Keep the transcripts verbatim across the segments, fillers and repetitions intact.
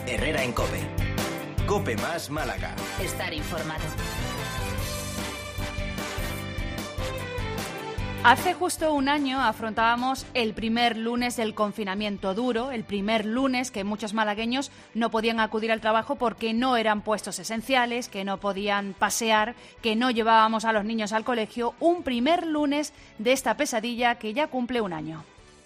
Herrera en COPE. COPE más Málaga. Estar informado. Hace justo un año afrontábamos el primer lunes del confinamiento duro, el primer lunes que muchos malagueños no podían acudir al trabajo porque no eran puestos esenciales, que no podían pasear, que no llevábamos a los niños al colegio. Un primer lunes de esta pesadilla que ya cumple un año.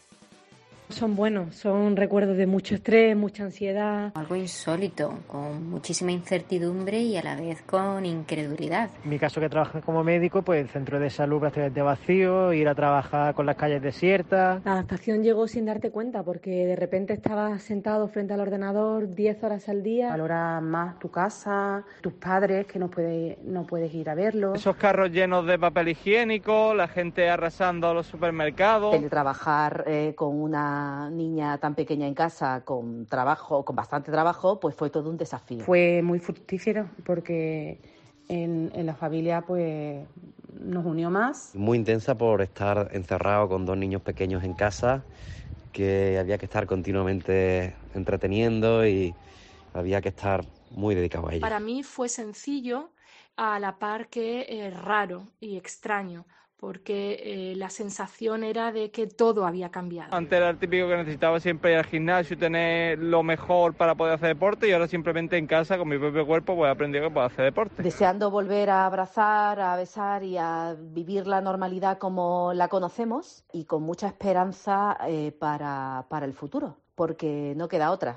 Son buenos, son recuerdos de mucho estrés, mucha ansiedad. Algo insólito, con muchísima incertidumbre y a la vez con incredulidad. En mi caso, que trabajo como médico, pues el centro de salud prácticamente vacío, ir a trabajar con las calles desiertas. La adaptación llegó sin darte cuenta, porque de repente estabas sentado frente al ordenador diez horas al día. Valoras más tu casa, tus padres, que no puedes, no puedes ir a verlos. Esos carros llenos de papel higiénico, la gente arrasando a los supermercados. El trabajar eh, con una niña tan pequeña en casa, con trabajo, con bastante trabajo, pues fue todo un desafío. Fue muy fructífero porque en, en la familia pues nos unió más. Muy intensa por estar encerrado con dos niños pequeños en casa, que había que estar continuamente entreteniendo y había que estar muy dedicado a ellos. Para mí fue sencillo, a la par que eh, raro y extraño, porque eh, la sensación era de que todo había cambiado. Antes era el típico que necesitaba siempre ir al gimnasio y tener lo mejor para poder hacer deporte, y ahora simplemente en casa, con mi propio cuerpo, pues he aprendido que puedo hacer deporte. Deseando volver a abrazar, a besar y a vivir la normalidad como la conocemos, y con mucha esperanza eh, para, para el futuro, porque no queda otra.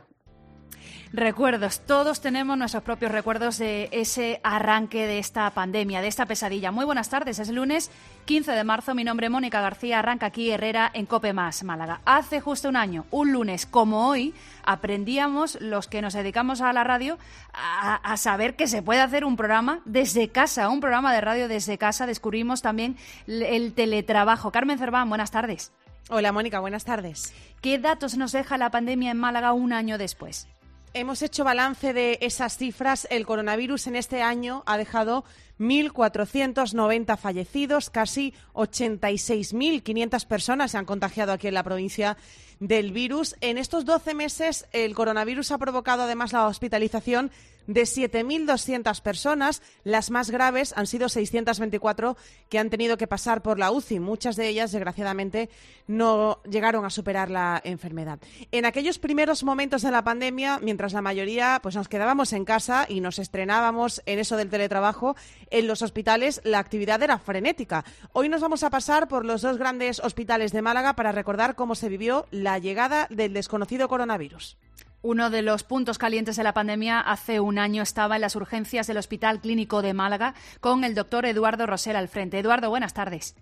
Recuerdos, todos tenemos nuestros propios recuerdos de ese arranque de esta pandemia, de esta pesadilla. Muy buenas tardes, es lunes quince de marzo, mi nombre es Mónica García, arranca aquí Herrera en COPE más Málaga. Hace justo un año, un lunes como hoy, aprendíamos los que nos dedicamos a la radio a, a saber que se puede hacer un programa desde casa, un programa de radio desde casa. Descubrimos también el teletrabajo. Carmen Cerván, buenas tardes. Hola Mónica, buenas tardes. ¿Qué datos nos deja la pandemia en Málaga un año después? Hemos hecho balance de esas cifras. El coronavirus en este año ha dejado mil cuatrocientos noventa fallecidos, casi ochenta y seis mil quinientas personas se han contagiado aquí en la provincia del virus. En estos doce meses el coronavirus ha provocado además la hospitalización de siete mil doscientas personas. Las más graves han sido seiscientas veinticuatro que han tenido que pasar por la U C I. Muchas de ellas, desgraciadamente, no llegaron a superar la enfermedad. En aquellos primeros momentos de la pandemia, mientras la mayoría pues nos quedábamos en casa y nos estrenábamos en eso del teletrabajo, en los hospitales la actividad era frenética. Hoy nos vamos a pasar por los dos grandes hospitales de Málaga para recordar cómo se vivió la llegada del desconocido coronavirus. Uno de los puntos calientes de la pandemia hace un año estaba en las urgencias del Hospital Clínico de Málaga con el doctor Eduardo Rosell al frente. Eduardo, buenas tardes.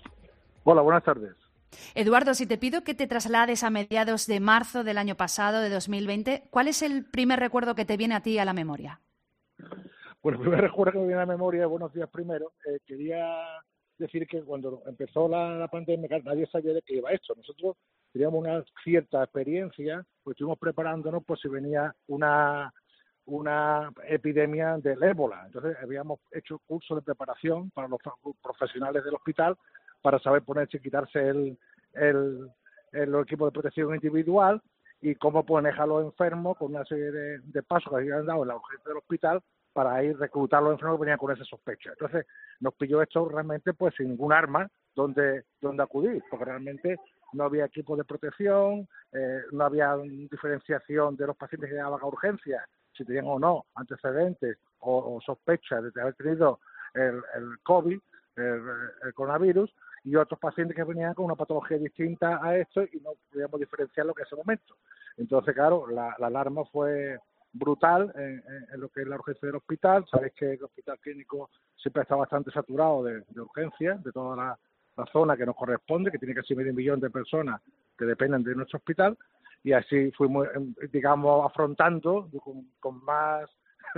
Hola, buenas tardes. Eduardo, si te pido que te traslades a mediados de marzo del año pasado, de dos mil veinte, ¿cuál es el primer recuerdo que te viene a ti a la memoria? Bueno, el primer recuerdo que me viene a la memoria, buenos días primero, eh, quería decir que cuando empezó la, la pandemia nadie sabía de qué iba esto. Nosotros teníamos una cierta experiencia, pues estuvimos preparándonos por si venía una una epidemia del ébola. Entonces habíamos hecho cursos de preparación para los profesionales del hospital para saber ponerse y quitarse el, el, el equipo de protección individual y cómo manejar a los enfermos con una serie de, de pasos que habían dado en la urgencia del hospital para ir reclutar a los enfermos que venían con esa sospecha. Entonces nos pilló esto realmente pues sin ningún arma donde, donde acudir, porque realmente no había equipos de protección, eh, no había diferenciación de los pacientes que llegaban a urgencias, si tenían o no antecedentes o, o sospechas de haber tenido el, el COVID, el, el coronavirus, y otros pacientes que venían con una patología distinta a esto y no podíamos diferenciarlo en ese momento. Entonces, claro, la, la alarma fue brutal en, en, en lo que es la urgencia del hospital. Sabéis que el hospital clínico siempre está bastante saturado de, de urgencias, de toda la, la zona que nos corresponde, que tiene casi medio millón de personas que dependen de nuestro hospital, y así fuimos, digamos, afrontando con, con más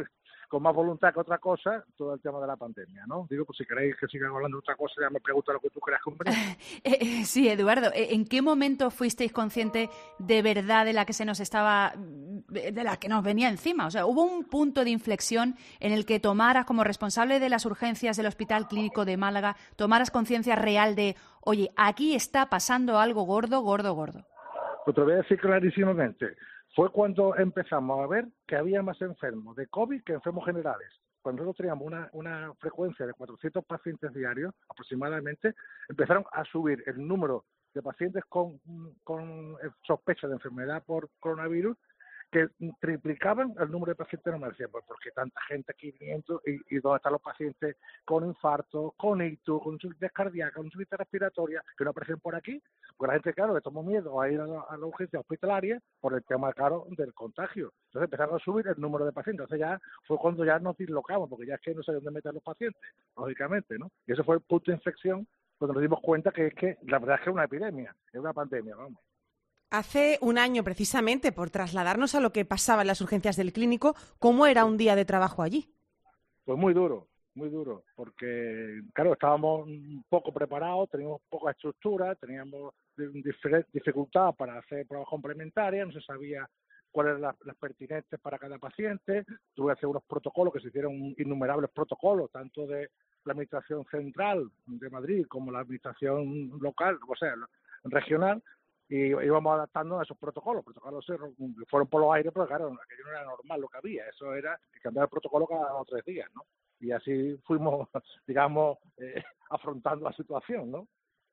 con más voluntad que otra cosa todo el tema de la pandemia, ¿no? Digo, pues si queréis que siga hablando de otra cosa, ya me pregunto lo que tú creas conveniente. eh, eh, sí, Eduardo, ¿en qué momento fuisteis consciente de verdad de la que se nos estaba, de la que nos venía encima? O sea, ¿hubo un punto de inflexión en el que tomaras, como responsable de las urgencias del Hospital Clínico de Málaga, tomaras conciencia real de, oye, aquí está pasando algo gordo, gordo, gordo? Pues te lo voy a decir clarísimamente. fue cuando empezamos a ver que había más enfermos de COVID que enfermos generales. Cuando nosotros teníamos una, una frecuencia de cuatrocientos pacientes diarios aproximadamente, empezaron a subir el número de pacientes con, con sospecha de enfermedad por coronavirus, que triplicaban el número de pacientes normales. Pues porque tanta gente aquí viniendo y, y dónde están los pacientes con infarto, con ictus, con insuficiencia cardíaca, con insuficiencia respiratoria, que no aparecen por aquí, porque la gente, claro, le tomó miedo a ir a la, a la urgencia hospitalaria por el tema, claro, del contagio. Entonces empezaron a subir el número de pacientes. Entonces ya fue cuando ya nos dislocamos, porque ya es que no sabían dónde meter los pacientes, lógicamente, ¿no? Y ese fue el punto de inflexión cuando nos dimos cuenta que es que la verdad es que es una epidemia, es una pandemia, vamos. Hace un año, precisamente, por trasladarnos a lo que pasaba en las urgencias del clínico, ¿cómo era un día de trabajo allí? Pues muy duro, muy duro, porque, claro, estábamos un poco preparados, teníamos poca estructura, teníamos dificultad para hacer pruebas complementarias, no se sabía cuáles eran las, las pertinentes para cada paciente, tuve que hacer unos protocolos, que se hicieron innumerables protocolos, tanto de la Administración Central de Madrid como la Administración local, o sea, regional, y íbamos adaptando a esos protocolos. Los protocolos fueron por los aires, pero claro, aquello no era normal lo que había, eso era que cambiar el protocolo cada dos o tres días, ¿no? Y así fuimos, digamos, eh, afrontando la situación, ¿no?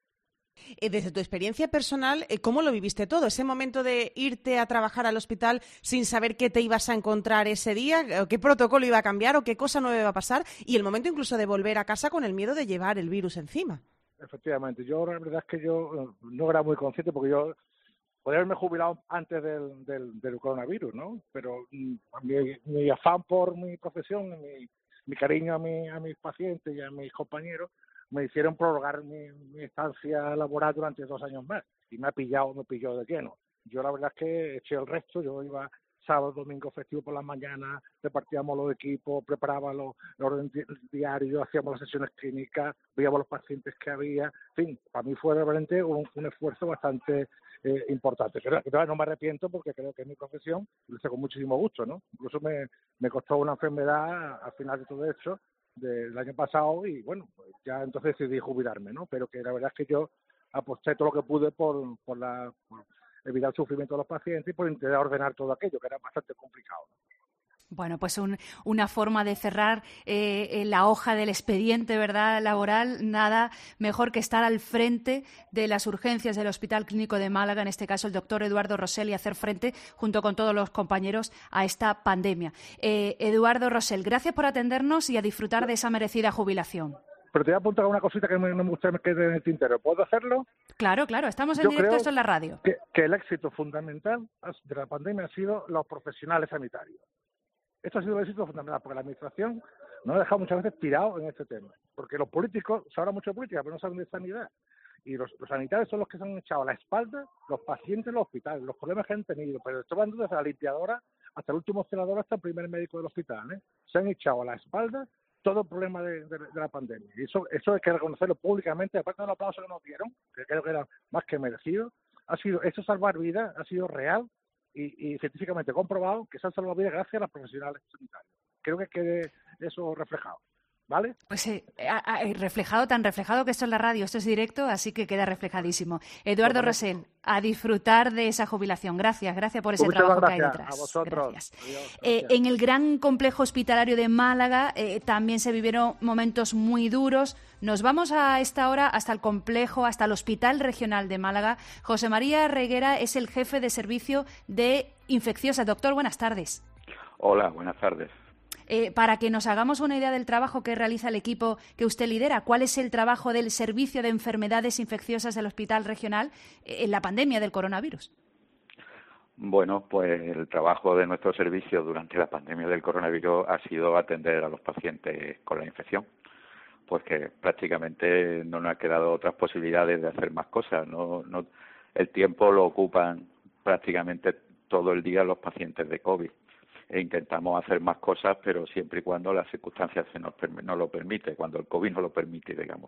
Desde tu experiencia personal, ¿cómo lo viviste todo? Ese momento de irte a trabajar al hospital sin saber qué te ibas a encontrar ese día, qué protocolo iba a cambiar o qué cosa nueva iba a pasar, y el momento incluso de volver a casa con el miedo de llevar el virus encima. Efectivamente, yo la verdad es que yo no era muy consciente porque yo podría haberme jubilado antes del, del, del coronavirus, ¿no? Pero mi, mi afán por mi profesión, mi, mi cariño a, mi, a mis pacientes y a mis compañeros me hicieron prorrogar mi, mi estancia laboral durante dos años más y me ha pillado, me pilló de lleno. Yo la verdad es que eché el resto, yo iba sábado, domingo, festivo por las mañanas, repartíamos los equipos, preparábamos los orden diarios, hacíamos las sesiones clínicas, veíamos los pacientes que había, en fin, para mí fue realmente un, un esfuerzo bastante eh, importante. Pero, pero no me arrepiento porque creo que es mi profesión, lo hice con muchísimo gusto, ¿no? Incluso me, me costó una enfermedad al final de todo esto, del año pasado, y bueno, pues ya entonces decidí jubilarme, ¿no? Pero que la verdad es que yo aposté todo lo que pude por, por la... Por, evitar el sufrimiento de los pacientes y por intentar ordenar todo aquello, que era bastante complicado. Bueno, pues un, una forma de cerrar eh, la hoja del expediente, ¿verdad?, laboral, nada mejor que estar al frente de las urgencias del Hospital Clínico de Málaga, en este caso el doctor Eduardo Rosell, y hacer frente, junto con todos los compañeros, a esta pandemia. Eh, Eduardo Rosell, gracias por atendernos y a disfrutar de esa merecida jubilación. Pero te voy a apuntar una cosita que no me gusta que quede en el tintero. ¿Puedo hacerlo? Claro, claro. Estamos en Yo directo, creo esto en la radio. Que, que el éxito fundamental de la pandemia ha sido los profesionales sanitarios. Esto ha sido el éxito fundamental, porque la Administración nos ha dejado muchas veces tirados en este tema. Porque los políticos sabrán mucho de política, pero no saben de sanidad. Y los, los sanitarios son los que se han echado a la espalda los pacientes en los hospitales, los problemas que han tenido. Pero estoy hablando desde la limpiadora hasta el último celador, hasta el primer médico del hospital, ¿eh? Se han echado a la espalda todo el problema de, de, de la pandemia. Y eso, eso hay que reconocerlo públicamente, aparte del aplauso que nos dieron, que creo que era más que merecido, ha sido, eso salvar vidas, ha sido real y, y científicamente comprobado que se han salvado vidas gracias a los profesionales sanitarios. Creo que quede eso reflejado. ¿Vale? Pues eh, ha, ha reflejado, tan reflejado que esto es la radio, esto es directo, así que queda reflejadísimo. Eduardo pues Rosell, a disfrutar de esa jubilación. Gracias, gracias por ese pues trabajo que hay gracias detrás. A vosotros. Gracias. Adiós, gracias. Eh, en el gran complejo hospitalario de Málaga eh, también se vivieron momentos muy duros. Nos vamos a esta hora hasta el complejo, hasta el Hospital Regional de Málaga. José María Reguera es el jefe de servicio de infecciosas. Doctor, buenas tardes. Hola, buenas tardes. Eh, para que nos hagamos una idea del trabajo que realiza el equipo que usted lidera, ¿cuál es el trabajo del Servicio de Enfermedades Infecciosas del Hospital Regional en la pandemia del coronavirus? Bueno, pues el trabajo de nuestro servicio durante la pandemia del coronavirus ha sido atender a los pacientes con la infección, pues que prácticamente no nos ha quedado otras posibilidades de hacer más cosas. No, no, el tiempo lo ocupan prácticamente todo el día los pacientes de COVID. E intentamos hacer más cosas, pero siempre y cuando las circunstancias se nos, nos lo permite, cuando el COVID no lo permite, digamos.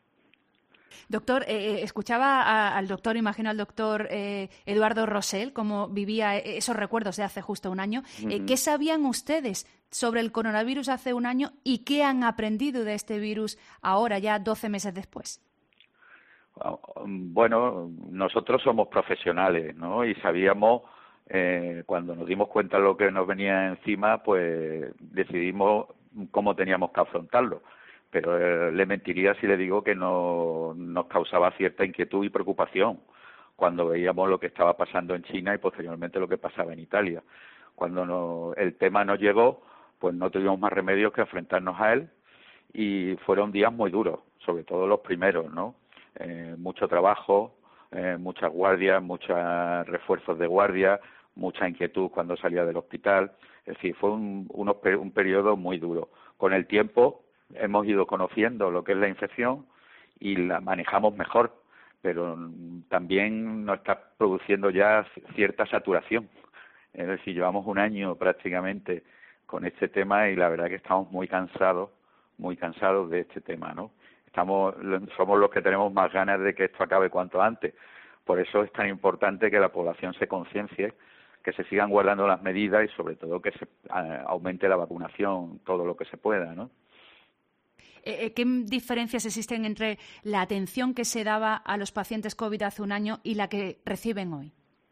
Doctor, eh, escuchaba a, al doctor, imagino al doctor eh, Eduardo Rosell, cómo vivía esos recuerdos de hace justo un año. Eh, ¿Qué sabían ustedes sobre el coronavirus hace un año y qué han aprendido de este virus ahora, ya doce meses después? Bueno, nosotros somos profesionales, ¿no? Y sabíamos eh, cuando nos dimos cuenta de lo que nos venía encima, pues decidimos cómo teníamos que afrontarlo. Pero eh, le mentiría si le digo que no nos causaba cierta inquietud y preocupación cuando veíamos lo que estaba pasando en China y posteriormente lo que pasaba en Italia. Cuando no, el tema nos llegó, pues no tuvimos más remedio que enfrentarnos a él, y fueron días muy duros, sobre todo los primeros, ¿no? Eh, mucho trabajo, eh, muchas guardias, muchos refuerzos de guardia, mucha inquietud cuando salía del hospital. Es decir, fue un, unos, un periodo muy duro. Con el tiempo hemos ido conociendo lo que es la infección y la manejamos mejor, pero también nos está produciendo ya cierta saturación. Es decir, llevamos un año prácticamente con este tema y la verdad que estamos muy cansados, muy cansados de este tema, ¿no? Estamos, somos los que tenemos más ganas de que esto acabe cuanto antes. Por eso es tan importante que la población se conciencie, que se sigan guardando las medidas y sobre todo que se uh, aumente la vacunación todo lo que se pueda, ¿no? ¿Qué diferencias existen entre la atención que se daba a los pacientes COVID hace un año y la que reciben hoy?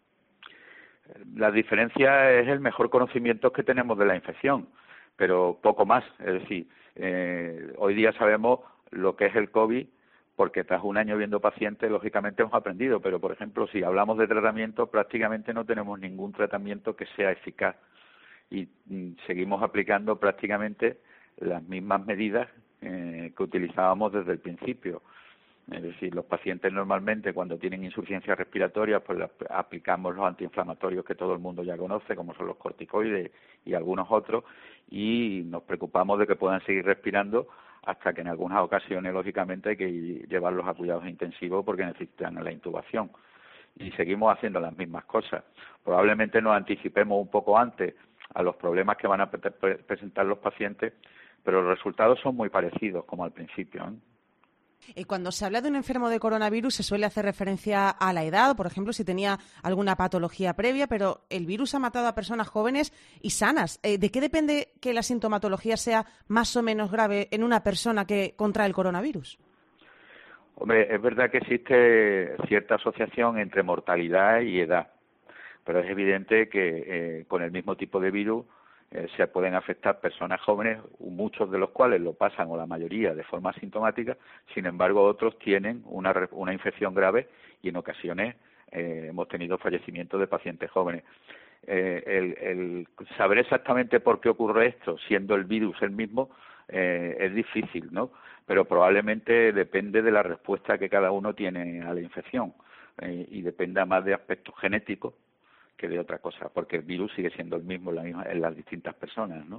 La diferencia es el mejor conocimiento que tenemos de la infección, pero poco más. Es decir, eh, hoy día sabemos lo que es el COVID, porque tras un año viendo pacientes, lógicamente hemos aprendido, pero, por ejemplo, si hablamos de tratamiento, prácticamente no tenemos ningún tratamiento que sea eficaz y mm, seguimos aplicando prácticamente las mismas medidas eh, que utilizábamos desde el principio. Es decir, los pacientes normalmente cuando tienen insuficiencia respiratoria, pues aplicamos los antiinflamatorios que todo el mundo ya conoce, como son los corticoides y algunos otros, y nos preocupamos de que puedan seguir respirando hasta que en algunas ocasiones, lógicamente, hay que llevarlos a cuidados intensivos porque necesitan la intubación. Y seguimos haciendo las mismas cosas. Probablemente nos anticipemos un poco antes a los problemas que van a pre- presentar los pacientes, pero los resultados son muy parecidos como al principio, ¿eh? Y cuando se habla de un enfermo de coronavirus se suele hacer referencia a la edad, por ejemplo, si tenía alguna patología previa, pero el virus ha matado a personas jóvenes y sanas. ¿De qué depende que la sintomatología sea más o menos grave en una persona que contrae el coronavirus? Hombre, es verdad que existe cierta asociación entre mortalidad y edad, pero es evidente que eh, con el mismo tipo de virus Eh, se pueden afectar personas jóvenes, muchos de los cuales lo pasan, o la mayoría, de forma asintomática. Sin embargo, otros tienen una, una infección grave y en ocasiones eh, hemos tenido fallecimientos de pacientes jóvenes. Eh, el, el saber exactamente por qué ocurre esto, siendo el virus el mismo, eh, es difícil, ¿no? Pero probablemente depende de la respuesta que cada uno tiene a la infección eh, y dependa más de aspectos genéticos que de otra cosa, porque el virus sigue siendo el mismo en, la misma, en las distintas personas, ¿no?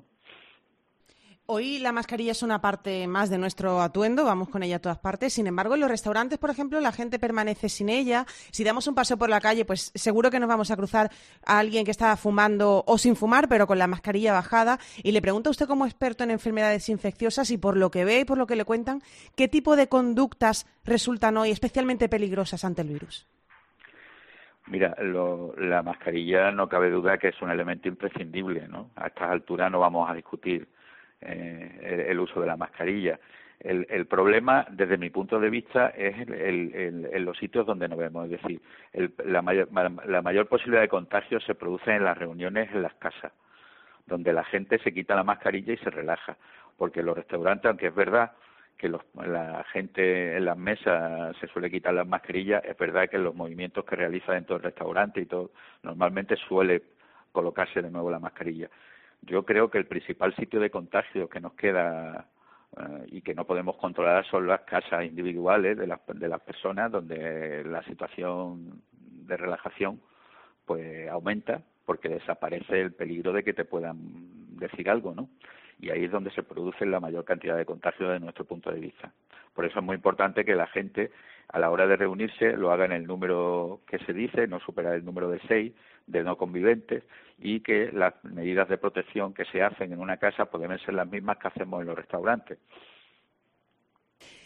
Hoy la mascarilla es una parte más de nuestro atuendo, vamos con ella a todas partes. Sin embargo, en los restaurantes, por ejemplo, la gente permanece sin ella. Si damos un paseo por la calle, pues seguro que nos vamos a cruzar a alguien que está fumando o sin fumar, pero con la mascarilla bajada. Y le pregunto a usted, como experto en enfermedades infecciosas, y por lo que ve y por lo que le cuentan, ¿qué tipo de conductas resultan hoy especialmente peligrosas ante el virus? Mira, lo, la mascarilla no cabe duda que es un elemento imprescindible, ¿no? A estas alturas no vamos a discutir eh, el, el uso de la mascarilla. El, el problema, desde mi punto de vista, es el, el, el, en los sitios donde nos vemos. Es decir, el, la, mayor, la mayor posibilidad de contagio se produce en las reuniones en las casas, donde la gente se quita la mascarilla y se relaja. Porque los restaurantes, aunque es verdad que los, la gente en las mesas se suele quitar las mascarillas, es verdad que en los movimientos que realiza dentro del restaurante y todo, normalmente suele colocarse de nuevo la mascarilla. Yo creo que el principal sitio de contagio que nos queda uh, y que no podemos controlar son las casas individuales de las, de las personas, donde la situación de relajación pues aumenta, porque desaparece el peligro de que te puedan decir algo, ¿no? Y ahí es donde se produce la mayor cantidad de contagios desde nuestro punto de vista. Por eso es muy importante que la gente, a la hora de reunirse, lo haga en el número que se dice, no superar el número de seis, de no conviventes, y que las medidas de protección que se hacen en una casa pueden ser las mismas que hacemos en los restaurantes.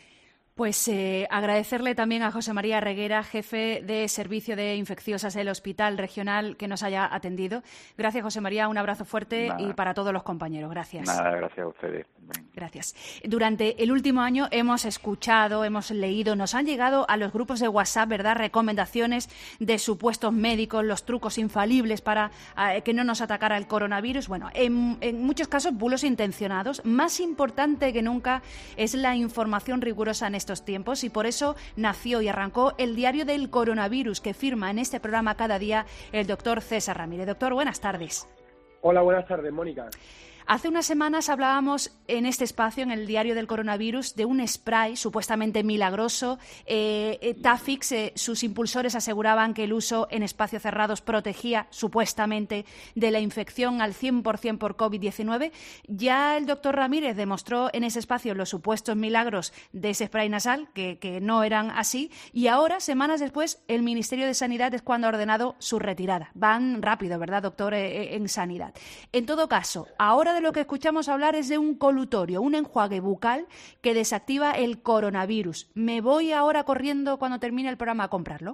Pues eh, agradecerle también a José María Reguera, jefe de Servicio de Infecciosas del Hospital Regional, que nos haya atendido. Gracias, José María, un abrazo fuerte. Nada. Y para todos los compañeros. Gracias. Nada, gracias a ustedes. Gracias. Durante el último año hemos escuchado, hemos leído, nos han llegado a los grupos de WhatsApp, ¿verdad?, recomendaciones de supuestos médicos, los trucos infalibles para eh, que no nos atacara el coronavirus. Bueno, en, en muchos casos bulos intencionados. Más importante que nunca es la información rigurosa en estos tiempos, y por eso nació y arrancó el Diario del Coronavirus, que firma en este programa cada día el doctor César Ramírez. Doctor, buenas tardes. Hola, buenas tardes, Mónica. Hace unas semanas hablábamos en este espacio, en el Diario del Coronavirus, de un spray supuestamente milagroso. Eh, eh, Tafix, eh, sus impulsores aseguraban que el uso en espacios cerrados protegía supuestamente de la infección al cien por ciento por COVID diecinueve. Ya el doctor Ramírez demostró en ese espacio los supuestos milagros de ese spray nasal, que, que no eran así, y ahora, semanas después, el Ministerio de Sanidad es cuando ha ordenado su retirada. Van rápido, ¿verdad, doctor, eh, en Sanidad? En todo caso, ahora de lo que escuchamos hablar es de un colutorio, un enjuague bucal que desactiva el coronavirus. ¿Me voy ahora corriendo cuando termine el programa a comprarlo?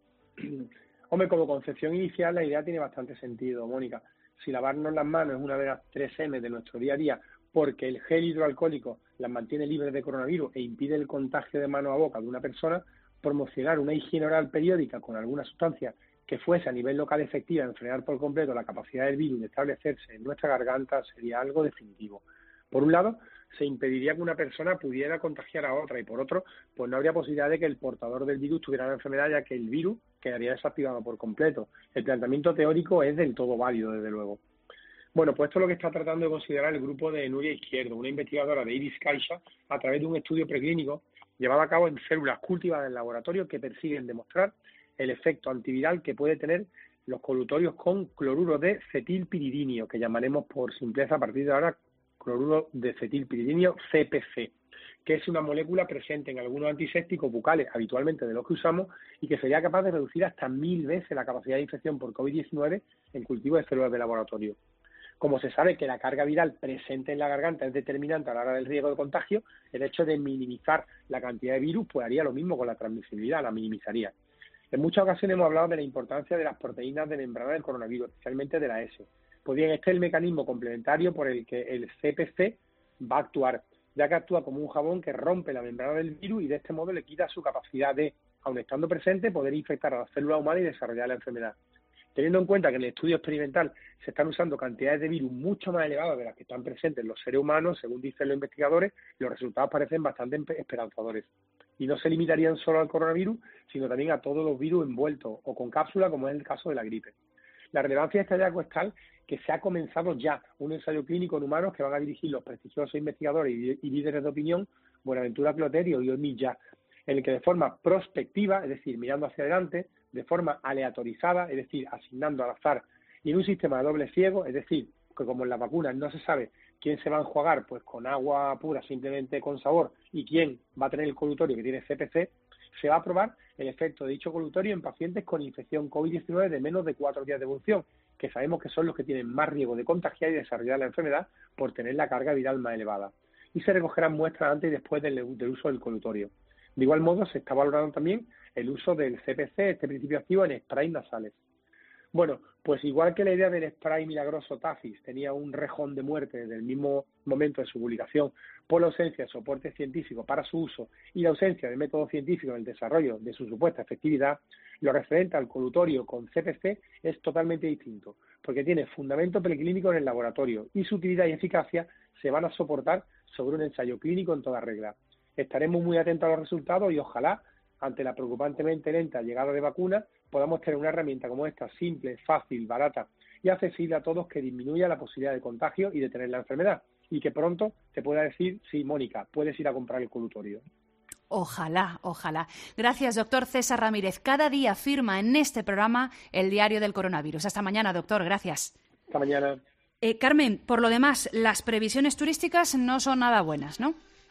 Hombre, como concepción inicial la idea tiene bastante sentido, Mónica. Si lavarnos las manos es una de las tres eme de nuestro día a día, porque el gel hidroalcohólico las mantiene libres de coronavirus e impide el contagio de mano a boca de una persona, promocionar una higiene oral periódica con alguna sustancia que fuese a nivel local efectiva en frenar por completo la capacidad del virus de establecerse en nuestra garganta sería algo definitivo. Por un lado, se impediría que una persona pudiera contagiar a otra, y por otro, pues no habría posibilidad de que el portador del virus tuviera la enfermedad, ya que el virus quedaría desactivado por completo. El planteamiento teórico es del todo válido, desde luego. Bueno, pues esto es lo que está tratando de considerar el grupo de Nuria Izquierdo, una investigadora de Iris Caixa, a través de un estudio preclínico llevado a cabo en células cultivadas en laboratorio que persiguen demostrar el efecto antiviral que puede tener los colutorios con cloruro de cetilpiridinio, que llamaremos por simpleza a partir de ahora cloruro de cetilpiridinio, C P C, que es una molécula presente en algunos antisépticos bucales, habitualmente de los que usamos, y que sería capaz de reducir hasta mil veces la capacidad de infección por COVID diecinueve en cultivo de células de laboratorio. Como se sabe que la carga viral presente en la garganta es determinante a la hora del riesgo de contagio, el hecho de minimizar la cantidad de virus pues haría lo mismo con la transmisibilidad, la minimizaría. En muchas ocasiones hemos hablado de la importancia de las proteínas de membrana del coronavirus, especialmente de la S. Pues bien, este es el mecanismo complementario por el que el C P C va a actuar, ya que actúa como un jabón que rompe la membrana del virus y de este modo le quita su capacidad de, aun estando presente, poder infectar a las células humanas y desarrollar la enfermedad. Teniendo en cuenta que en el estudio experimental se están usando cantidades de virus mucho más elevadas de las que están presentes en los seres humanos, según dicen los investigadores, los resultados parecen bastante esperanzadores. Y no se limitarían solo al coronavirus, sino también a todos los virus envueltos o con cápsula, como es el caso de la gripe. La relevancia de este hallazgo es tal que se ha comenzado ya un ensayo clínico en humanos que van a dirigir los prestigiosos investigadores y líderes de opinión Buenaventura Cloterio y Omi Ya, en el que de forma prospectiva, es decir, mirando hacia adelante, de forma aleatorizada, es decir, asignando al azar, y en un sistema de doble ciego, es decir, que como en las vacunas no se sabe quién se va a enjuagar pues con agua pura simplemente con sabor y quién va a tener el colutorio que tiene C P C, se va a probar el efecto de dicho colutorio en pacientes con infección COVID diecinueve de menos de cuatro días de evolución, que sabemos que son los que tienen más riesgo de contagiar y desarrollar la enfermedad por tener la carga viral más elevada. Y se recogerán muestras antes y después del, del uso del colutorio. De igual modo, se está valorando también el uso del C P C, este principio activo, en sprays nasales. Bueno, pues igual que la idea del spray milagroso Tafix tenía un rejón de muerte desde el mismo momento de su publicación por la ausencia de soporte científico para su uso y la ausencia de método científico en el desarrollo de su supuesta efectividad, lo referente al colutorio con C P C es totalmente distinto, porque tiene fundamento preclínico en el laboratorio y su utilidad y eficacia se van a soportar sobre un ensayo clínico en toda regla. Estaremos muy atentos a los resultados y ojalá, ante la preocupantemente lenta llegada de vacunas, podamos tener una herramienta como esta, simple, fácil, barata y accesible a todos, que disminuya la posibilidad de contagio y de tener la enfermedad, y que pronto te pueda decir, sí, Mónica, puedes ir a comprar el colutorio. Ojalá, ojalá. Gracias, doctor César Ramírez. Cada día firma en este programa el Diario del Coronavirus. Hasta mañana, doctor. Gracias. Hasta mañana. Eh, Carmen, por lo demás, las previsiones turísticas no son nada buenas, ¿no?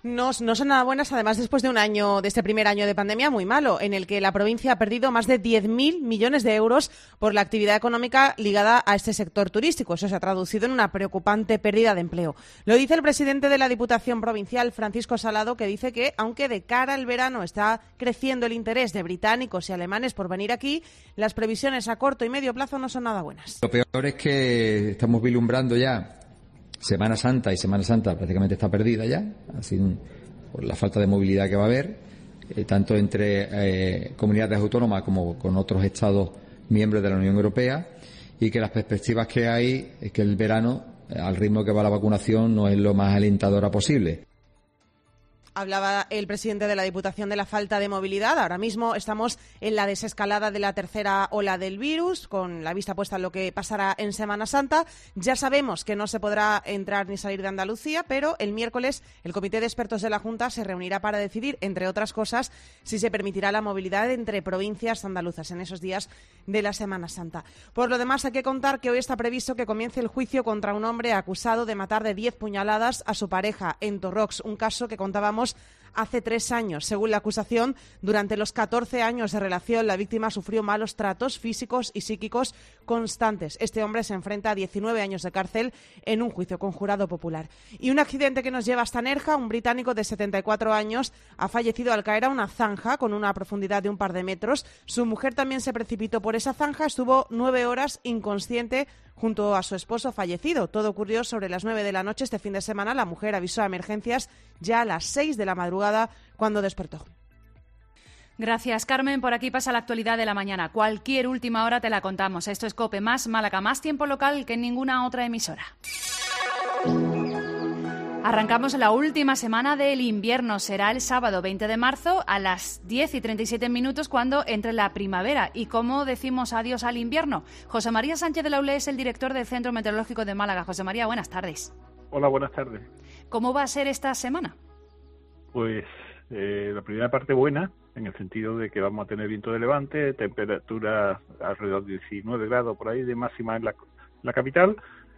No, no son nada buenas, además después de un año, de este primer año de pandemia muy malo, en el que la provincia ha perdido más de diez mil millones de euros por la actividad económica ligada a este sector turístico. Eso se ha traducido en una preocupante pérdida de empleo. Lo dice el presidente de la Diputación Provincial, Francisco Salado, que dice que, aunque de cara al verano está creciendo el interés de británicos y alemanes por venir aquí, las previsiones a corto y medio plazo no son nada buenas. Lo peor es que estamos vislumbrando ya Semana Santa, y Semana Santa prácticamente está perdida ya, así por la falta de movilidad que va a haber, eh, tanto entre eh, comunidades autónomas como con otros Estados miembros de la Unión Europea, y que las perspectivas que hay es que el verano, eh, al ritmo que va la vacunación, no es lo más alentadora posible. Hablaba el presidente de la Diputación de la falta de movilidad. Ahora mismo estamos en la desescalada de la tercera ola del virus, con la vista puesta en lo que pasará en Semana Santa. Ya sabemos que no se podrá entrar ni salir de Andalucía, pero el miércoles el Comité de Expertos de la Junta se reunirá para decidir, entre otras cosas, si se permitirá la movilidad entre provincias andaluzas en esos días de la Semana Santa. Por lo demás, hay que contar que hoy está previsto que comience el juicio contra un hombre acusado de matar de diez puñaladas a su pareja en Torrox, un caso que contábamos hace tres años. Según la acusación, durante los catorce años de relación, la víctima sufrió malos tratos físicos y psíquicos constantes. Este hombre se enfrenta a diecinueve años de cárcel en un juicio con jurado popular. Y un accidente que nos lleva hasta Nerja. Un británico de setenta y cuatro años ha fallecido al caer a una zanja con una profundidad de un par de metros. Su mujer también se precipitó por esa zanja, estuvo nueve horas inconsciente junto a su esposo fallecido. Todo ocurrió sobre las nueve de la noche este fin de semana. La mujer avisó a emergencias ya a las seis de la madrugada cuando despertó. Gracias, Carmen. Por aquí pasa la actualidad de la mañana. Cualquier última hora te la contamos. Esto es COPE más Málaga, más tiempo local que en ninguna otra emisora. Arrancamos la última semana del invierno. Será el sábado veinte de marzo a las diez y treinta y siete minutos cuando entre la primavera. ¿Y cómo decimos adiós al invierno? José María Sánchez de la U L E es el director del Centro Meteorológico de Málaga. José María, buenas tardes. Hola, buenas tardes. ¿Cómo va a ser esta semana? Pues eh, la primera parte buena, en el sentido de que vamos a tener viento de levante, temperatura alrededor de diecinueve grados por ahí de máxima en la, la capital.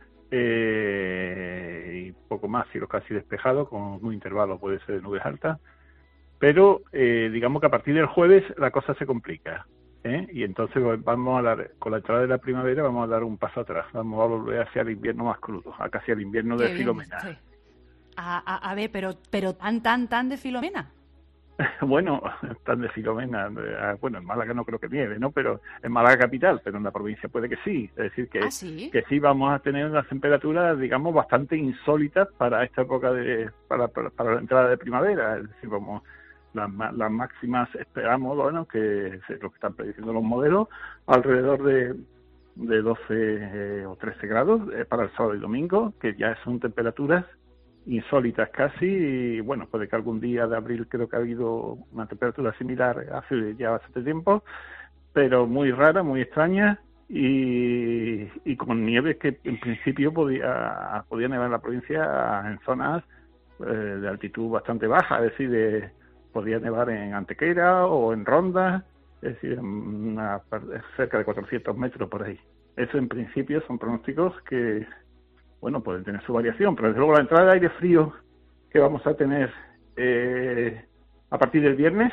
Eh, y poco más, cielo casi despejado, con un intervalo puede ser de nubes altas, pero eh, digamos que a partir del jueves la cosa se complica, ¿eh? Y entonces vamos a dar, con la entrada de la primavera vamos a dar un paso atrás, vamos a volver hacia el invierno más crudo, a casi el invierno de Filomena. Sí. A, a, a ver, pero, pero tan, tan, tan de Filomena. Bueno, tan de Filomena, bueno, en Málaga no creo que nieve, ¿no? Pero en Málaga capital, pero en la provincia puede que sí. Es decir, que, ¿Ah, sí? que sí vamos a tener unas temperaturas, digamos, bastante insólitas para esta época de, para, para, para la entrada de primavera. Es decir, como las, las máximas esperamos, bueno, que es lo que están prediciendo los modelos, alrededor de, de doce eh, o trece grados eh, para el sábado y domingo, que ya son temperaturas insólitas casi, y bueno, puede que algún día de abril creo que ha habido una temperatura similar hace ya bastante tiempo, pero muy rara, muy extraña, y, y con nieve que en principio podía, podía nevar en la provincia en zonas eh, de altitud bastante baja, es decir, de, podía nevar en Antequera o en Ronda, es decir, en una, cerca de cuatrocientos metros por ahí. Eso en principio son pronósticos que bueno, pueden tener su variación, pero desde luego la entrada de aire frío que vamos a tener eh, a partir del viernes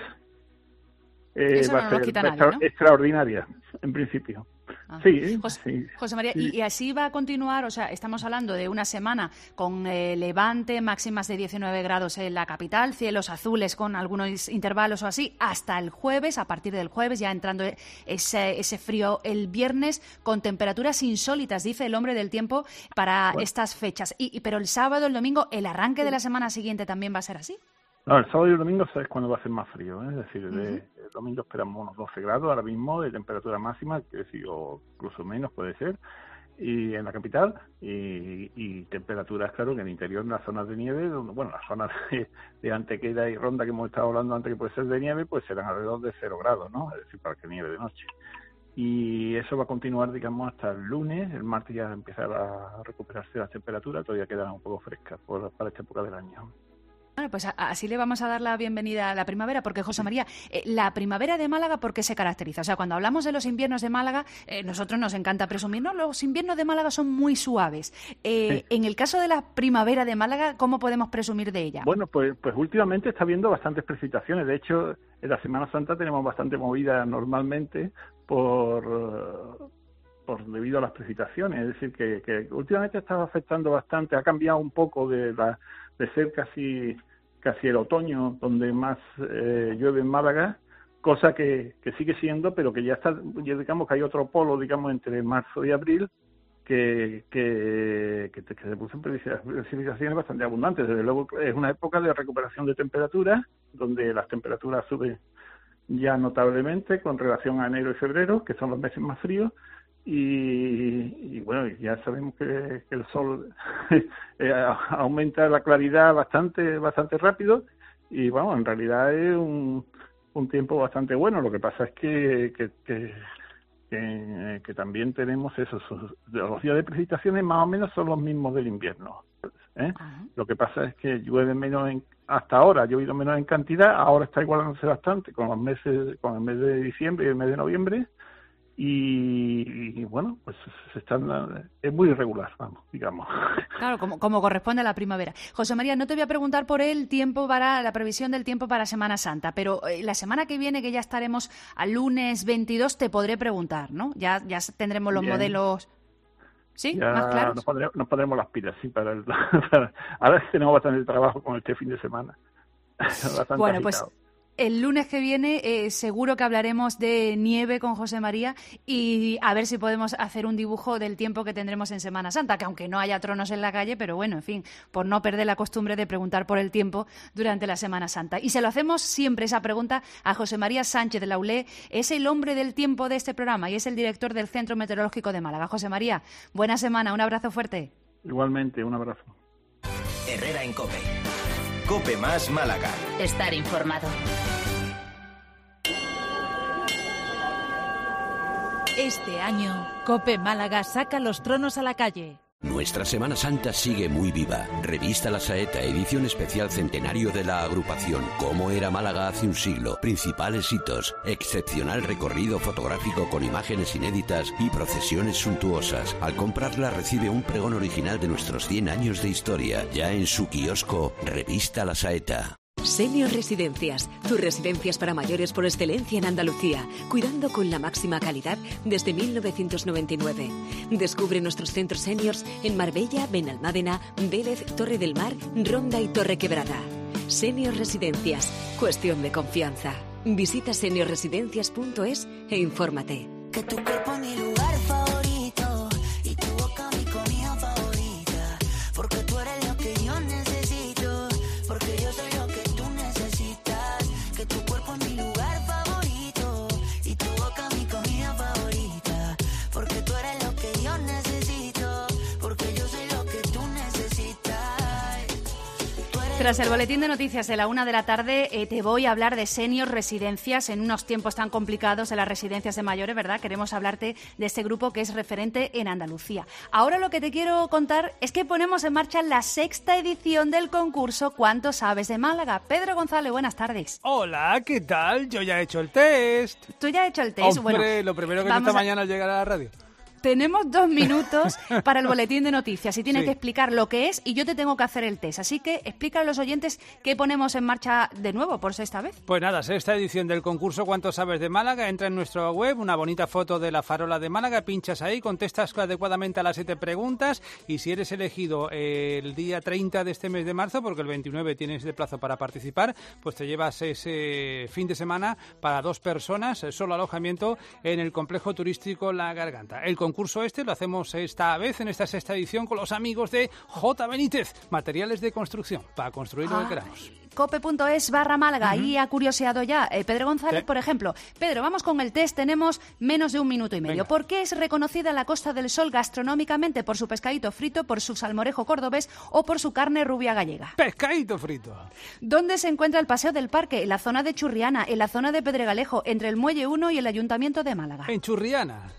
eh, va a ser nadie, extra, ¿no? extraordinaria, en principio. Ah. Sí, José, sí, José María, sí. ¿y, y así va a continuar? O sea, estamos hablando de una semana con eh, levante, máximas de diecinueve grados en la capital, cielos azules con algunos intervalos o así, hasta el jueves, a partir del jueves, ya entrando ese, ese frío el viernes, con temperaturas insólitas, dice el hombre del tiempo, para bueno. estas fechas. Y, y Pero el sábado, el domingo, ¿el arranque de la semana siguiente también va a ser así? No, el sábado y el domingo sabes cuándo va a ser más frío, ¿eh? Es decir, uh-huh. de, el domingo esperamos unos doce grados ahora mismo de temperatura máxima, que decir, o incluso menos puede ser, y en la capital, y, y temperaturas, claro, que en el interior, en las zonas de nieve, donde, bueno, las zonas de, de Antequera y Ronda que hemos estado hablando antes que puede ser de nieve, pues serán alrededor de cero grados, ¿no? Es decir, para que nieve de noche. Y eso va a continuar, digamos, hasta el lunes. El martes ya empezará a recuperarse las temperaturas, todavía quedan un poco frescas por, para esta época del año. Bueno, pues a, así le vamos a dar la bienvenida a la primavera, porque José María, eh, la primavera de Málaga, ¿por qué se caracteriza? O sea, cuando hablamos de los inviernos de Málaga, eh, nosotros nos encanta presumir, no, los inviernos de Málaga son muy suaves. Eh, sí. En el caso de la primavera de Málaga, ¿cómo podemos presumir de ella? Bueno, pues, pues últimamente está habiendo bastantes precipitaciones. De hecho, en la Semana Santa tenemos bastante movida normalmente por... por debido a las precipitaciones, es decir, que, que últimamente está afectando bastante, ha cambiado un poco de la de ser casi casi el otoño donde más eh, llueve en Málaga, cosa que, que sigue siendo, pero que ya está, ya digamos que hay otro polo, digamos, entre marzo y abril, que que, que, que se puso en precipitaciones bastante abundantes. Desde luego es una época de recuperación de temperaturas, donde las temperaturas suben ya notablemente con relación a enero y febrero, que son los meses más fríos. Y, y bueno, ya sabemos que, que el sol aumenta la claridad bastante bastante rápido y bueno, en realidad es un, un tiempo bastante bueno. Lo que pasa es que que, que, que, que también tenemos esos los días de precipitaciones más o menos son los mismos del invierno, ¿eh? Uh-huh. Lo que pasa es que llueve menos en, hasta ahora ha llovido menos en cantidad, ahora está igualándose bastante con los meses con el mes de diciembre y el mes de noviembre. Y, y bueno, pues se están, es muy irregular, vamos, digamos. Claro, como, como corresponde a la primavera. José María, no te voy a preguntar por el tiempo para la previsión del tiempo para Semana Santa, pero eh, la semana que viene, que ya estaremos al lunes veintidós, te podré preguntar, ¿no? Ya, ya tendremos los Bien. modelos. ¿Sí? Ya ¿Más claros? Nos pondremos, nos pondremos las pilas, sí, para, el, para... Ahora tenemos bastante trabajo con este fin de semana. Bastante bueno, agitado. Pues el lunes que viene eh, seguro que hablaremos de nieve con José María y a ver si podemos hacer un dibujo del tiempo que tendremos en Semana Santa, que aunque no haya tronos en la calle, pero bueno, en fin, por no perder la costumbre de preguntar por el tiempo durante la Semana Santa. Y se lo hacemos siempre esa pregunta a José María Sánchez de la U L E, es el hombre del tiempo de este programa y es el director del Centro Meteorológico de Málaga. José María, buena semana, un abrazo fuerte. Igualmente, un abrazo. Herrera en COPE. COPE más Málaga. Estar informado. Este año, COPE Málaga saca los tronos a la calle. Nuestra Semana Santa sigue muy viva. Revista La Saeta, edición especial centenario de la agrupación. Cómo era Málaga hace un siglo. Principales hitos. Excepcional recorrido fotográfico con imágenes inéditas y procesiones suntuosas. Al comprarla recibe un pregón original de nuestros cien años de historia. Ya en su kiosco, Revista La Saeta. Senior Residencias, tus residencias para mayores por excelencia en Andalucía, cuidando con la máxima calidad desde mil novecientos noventa y nueve. Descubre nuestros centros seniors en Marbella, Benalmádena, Vélez, Torre del Mar, Ronda y Torre Quebrada. Senior Residencias, cuestión de confianza. Visita senior residencias punto es e infórmate. Que tu cuerpo es mi lugar favorito y tu boca mi comida favorita, porque tú eres lo que yo necesito, porque yo soy lo que tú necesitas. Que tu cuerpo es mi lugar favorito y tu boca mi comida favorita, porque tú eres lo que yo necesito, porque yo soy lo que tú necesitas. Tú Tras el boletín de noticias de la una de la tarde, eh, te voy a hablar de Senior Residencias en unos tiempos tan complicados en las residencias de mayores, ¿verdad? Queremos hablarte de este grupo que es referente en Andalucía. Ahora lo que te quiero contar es que ponemos en marcha la sexta edición del concurso ¿Cuánto sabes de Málaga? Pedro González, buenas tardes. Hola, ¿qué tal? Yo ya he hecho el test. ¿Tú ya has hecho el test? Hombre, bueno, lo primero que he hecho esta a... mañana al llegar a la radio. Tenemos dos minutos para el boletín de noticias y tienes Sí. que explicar lo que es y yo te tengo que hacer el test. Así que explica a los oyentes qué ponemos en marcha de nuevo por sexta vez. Pues nada, sexta edición del concurso ¿Cuánto sabes de Málaga? Entra en nuestra web, una bonita foto de la farola de Málaga, pinchas ahí, contestas adecuadamente a las siete preguntas y si eres elegido el día treinta de este mes de marzo, porque el veintinueve tienes de plazo para participar, pues te llevas ese fin de semana para dos personas, solo alojamiento en el complejo turístico La Garganta. El concurso este lo hacemos esta vez, en esta sexta edición, con los amigos de J. Benítez, materiales de construcción, para construir lo Ah. que queramos. cope.es barra Málaga, Ujú. ahí ha curioseado ya eh, Pedro González, Sí. por ejemplo. Pedro, vamos con el test, tenemos menos de un minuto y medio. Venga. ¿Por qué es reconocida la Costa del Sol gastronómicamente? ¿Por su pescadito frito, por su salmorejo cordobés o por su carne rubia gallega? Pescadito frito. ¿Dónde se encuentra el Paseo del Parque? En la zona de Churriana, en la zona de Pedregalejo, entre el Muelle uno y el Ayuntamiento de Málaga. En Churriana.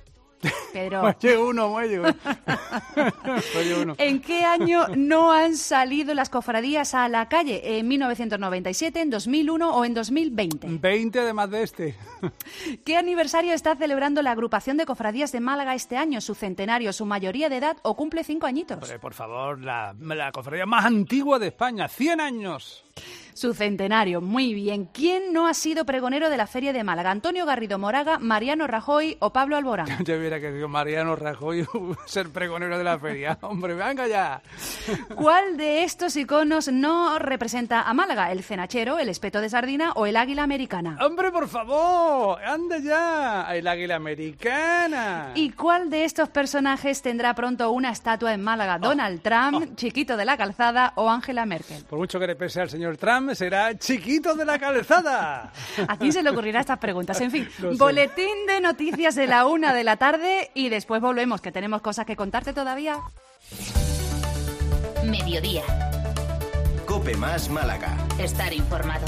Pedro. Muelle uno, muelle uno. Muelle uno. ¿En qué año no han salido las cofradías a la calle? ¿En mil novecientos noventa y siete, en dos mil uno o en dos mil veinte? veinte además de este. ¿Qué aniversario está celebrando la agrupación de cofradías de Málaga este año? ¿Su centenario, su mayoría de edad o cumple cinco añitos? Pero, por favor, la, la cofradía más antigua de España, cien años. Su centenario, muy bien. ¿Quién no ha sido pregonero de la Feria de Málaga? ¿Antonio Garrido Moraga, Mariano Rajoy o Pablo Alborán? Yo hubiera querido Mariano Rajoy ser pregonero de la feria. Hombre, venga ya. ¿Cuál de estos iconos no representa a Málaga? ¿El cenachero, el espeto de sardina o el águila americana? Hombre, por favor, anda ya. El águila americana. ¿Y cuál de estos personajes tendrá pronto una estatua en Málaga? Oh, ¿Donald Trump, oh. Chiquito de la Calzada o Angela Merkel? Por mucho que le pese al señor Trump, será Chiquito de la Calzada. ¿A quién se le ocurrirá estas preguntas? En fin, no sé. Boletín de noticias de la una de la tarde y después volvemos, que tenemos cosas que contarte todavía. Mediodía. COPE más Málaga. Estar informado.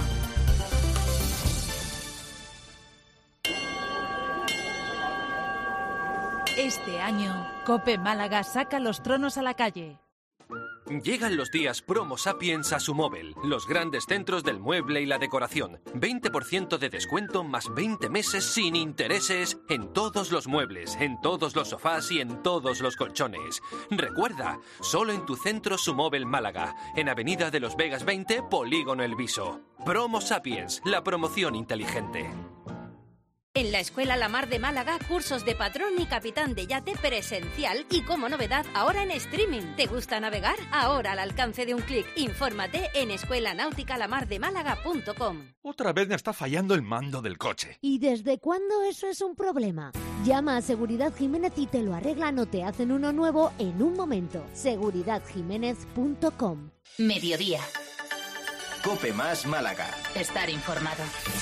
Este año, COPE Málaga saca los tronos a la calle. Llegan los días Promo Sapiens a su móvil, los grandes centros del mueble y la decoración. veinte por ciento de descuento más veinte meses sin intereses en todos los muebles, en todos los sofás y en todos los colchones. Recuerda, solo en tu centro Sumóvel Málaga, en Avenida de los Vegas veinte, Polígono El Viso. Promo Sapiens, la promoción inteligente. En la Escuela La Mar de Málaga, cursos de patrón y capitán de yate presencial y como novedad ahora en streaming. ¿Te gusta navegar? Ahora al alcance de un clic. Infórmate en escuela náutica la mar de málaga punto com. Otra vez me está fallando el mando del coche. ¿Y desde cuándo eso es un problema? Llama a Seguridad Jiménez y te lo arreglan o te hacen uno nuevo en un momento. seguridad jiménez punto com. Mediodía. COPE más Málaga. Estar informado.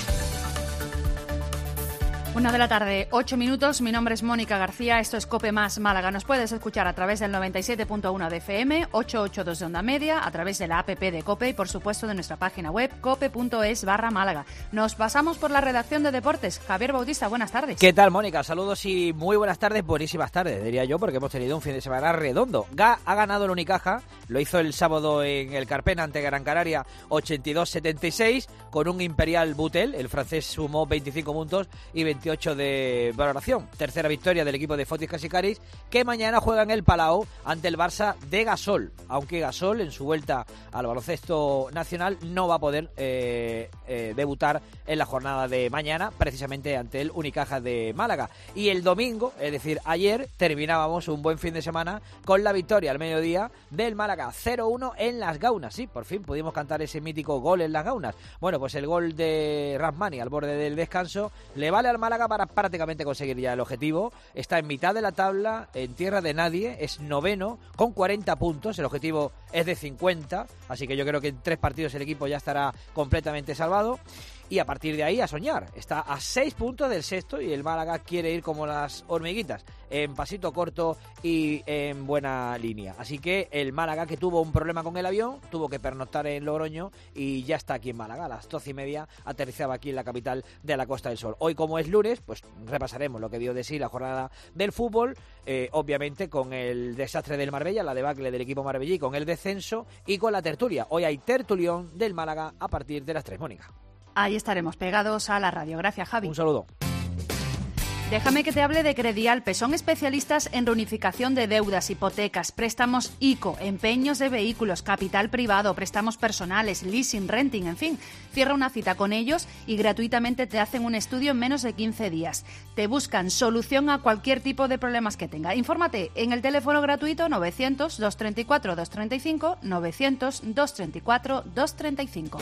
Una de la tarde, ocho minutos. Mi nombre es Mónica García. Esto es COPE más Málaga. Nos puedes escuchar a través del noventa y siete punto uno de F M, ochocientos ochenta y dos de Onda Media, a través de la app de COPE y, por supuesto, de nuestra página web cope punto es barra Málaga. Nos pasamos por la redacción de deportes. Javier Bautista, buenas tardes. ¿Qué tal, Mónica? Saludos y muy buenas tardes. Buenísimas tardes, diría yo, porque hemos tenido un fin de semana redondo. Ga ha ganado el Unicaja. Lo hizo el sábado en el Carpena ante Gran Canaria, ochenta y dos setenta y seis, con un Imperial Butel. El francés sumó veinticinco puntos y veintiocho de valoración. Tercera victoria del equipo de Fotis Casicaris, que mañana juega en el Palau ante el Barça de Gasol, aunque Gasol en su vuelta al baloncesto nacional no va a poder eh, eh, debutar en la jornada de mañana, precisamente ante el Unicaja de Málaga. Y el domingo, es decir, ayer, terminábamos un buen fin de semana con la victoria al mediodía del Málaga cero uno en Las Gaunas. Sí, por fin pudimos cantar ese mítico gol en Las Gaunas. Bueno, pues el gol de Rasmani al borde del descanso le vale al Málaga para prácticamente conseguir ya el objetivo. Está en mitad de la tabla, en tierra de nadie, es noveno con cuarenta puntos, el objetivo es de cincuenta, así que yo creo que en tres partidos el equipo ya estará completamente salvado. Y a partir de ahí a soñar. Está a seis puntos del sexto y el Málaga quiere ir como las hormiguitas, en pasito corto y en buena línea. Así que el Málaga, que tuvo un problema con el avión, tuvo que pernoctar en Logroño y ya está aquí en Málaga. A las doce y media aterrizaba aquí en la capital de la Costa del Sol. Hoy, como es lunes, pues repasaremos lo que dio de sí la jornada del fútbol, eh, obviamente con el desastre del Marbella, la debacle del equipo marbellí, con el descenso y con la tertulia. Hoy hay tertulión del Málaga a partir de las tres, Mónica. Ahí estaremos pegados a la radio. Gracias, Javi. Un saludo. Déjame que te hable de Credialpe. Son especialistas en reunificación de deudas, hipotecas, préstamos ICO, empeños de vehículos, capital privado, préstamos personales, leasing, renting, en fin. Cierra una cita con ellos y gratuitamente te hacen un estudio en menos de quince días. Te buscan solución a cualquier tipo de problemas que tenga. Infórmate en el teléfono gratuito novecientos, doscientos treinta y cuatro, doscientos treinta y cinco, novecientos, doscientos treinta y cuatro, doscientos treinta y cinco.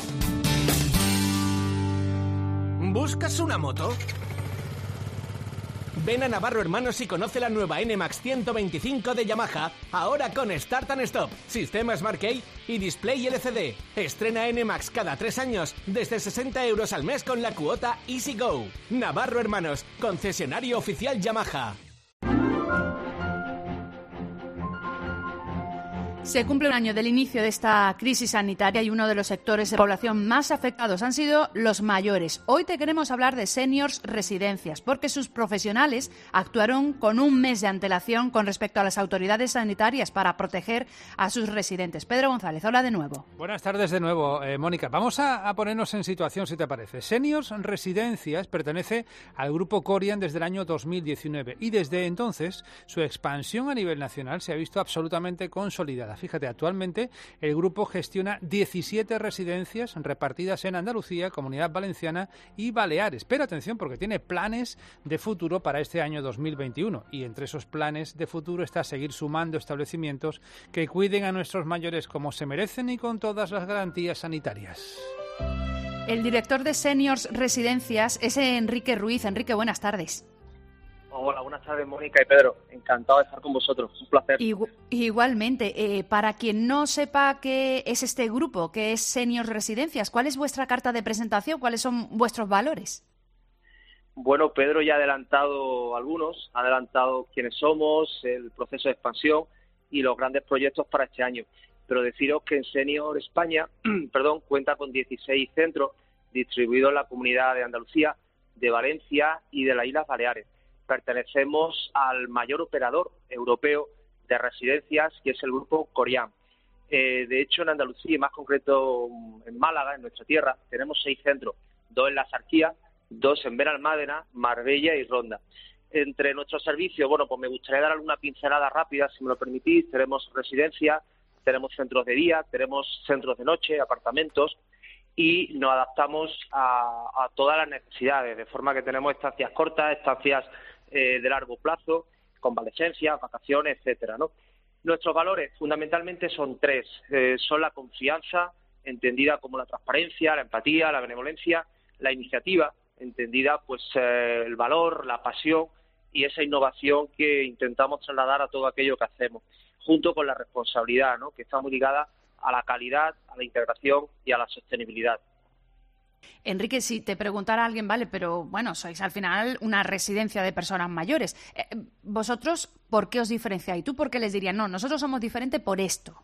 ¿Buscas una moto? Ven a Navarro Hermanos y conoce la nueva N MAX ciento veinticinco de Yamaha, ahora con Start and Stop, sistema Smart Key y display L C D. Estrena N MAX cada tres años, desde sesenta euros al mes con la cuota Easy Go. Navarro Hermanos, concesionario oficial Yamaha. Se cumple un año del inicio de esta crisis sanitaria y uno de los sectores de población más afectados han sido los mayores. Hoy te queremos hablar de Seniors Residencias, porque sus profesionales actuaron con un mes de antelación con respecto a las autoridades sanitarias para proteger a sus residentes. Pedro González, hola de nuevo. Buenas tardes de nuevo, eh, Mónica. Vamos a, a ponernos en situación, si te parece. Seniors Residencias pertenece al grupo Corian desde el año dos mil diecinueve y desde entonces su expansión a nivel nacional se ha visto absolutamente consolidada. Fíjate, actualmente el grupo gestiona diecisiete residencias repartidas en Andalucía, Comunidad Valenciana y Baleares. Pero atención, porque tiene planes de futuro para este año dos mil veintiuno. Y entre esos planes de futuro está seguir sumando establecimientos que cuiden a nuestros mayores como se merecen y con todas las garantías sanitarias. El director de Seniors Residencias es Enrique Ruiz. Enrique, buenas tardes. Hola, buenas tardes, Mónica y Pedro. Encantado de estar con vosotros. Un placer. Igu- igualmente, eh, para quien no sepa qué es este grupo, qué es Seniors Residencias, ¿cuál es vuestra carta de presentación? ¿Cuáles son vuestros valores? Bueno, Pedro ya ha adelantado algunos, ha adelantado quiénes somos, el proceso de expansión y los grandes proyectos para este año. Pero deciros que en Senior España, perdón, cuenta con dieciséis centros distribuidos en la Comunidad de Andalucía, de Valencia y de las Islas Baleares. Pertenecemos al mayor operador europeo de residencias, que es el grupo Corian. Eh, de hecho, en Andalucía, y más concreto en Málaga, en nuestra tierra, tenemos seis centros, dos en la Sarquía, dos en Benalmádena, Marbella y Ronda. Entre nuestros servicios, bueno, pues me gustaría dar alguna pincelada rápida, si me lo permitís. Tenemos residencias, tenemos centros de día, tenemos centros de noche, apartamentos, y nos adaptamos a, a todas las necesidades, de forma que tenemos estancias cortas, estancias eh, de largo plazo, convalecencias, vacaciones, etcétera, ¿no? Nuestros valores fundamentalmente son tres, eh, son la confianza, entendida como la transparencia, la empatía, la benevolencia, la iniciativa, entendida pues eh, el valor, la pasión y esa innovación que intentamos trasladar a todo aquello que hacemos, junto con la responsabilidad, ¿no?, que está muy ligada a la calidad, a la integración y a la sostenibilidad. Enrique, si te preguntara alguien, vale, pero bueno, sois al final una residencia de personas mayores. Eh, ¿Vosotros por qué os diferenciáis? ¿Tú por qué les dirías, no, nosotros somos diferentes por esto?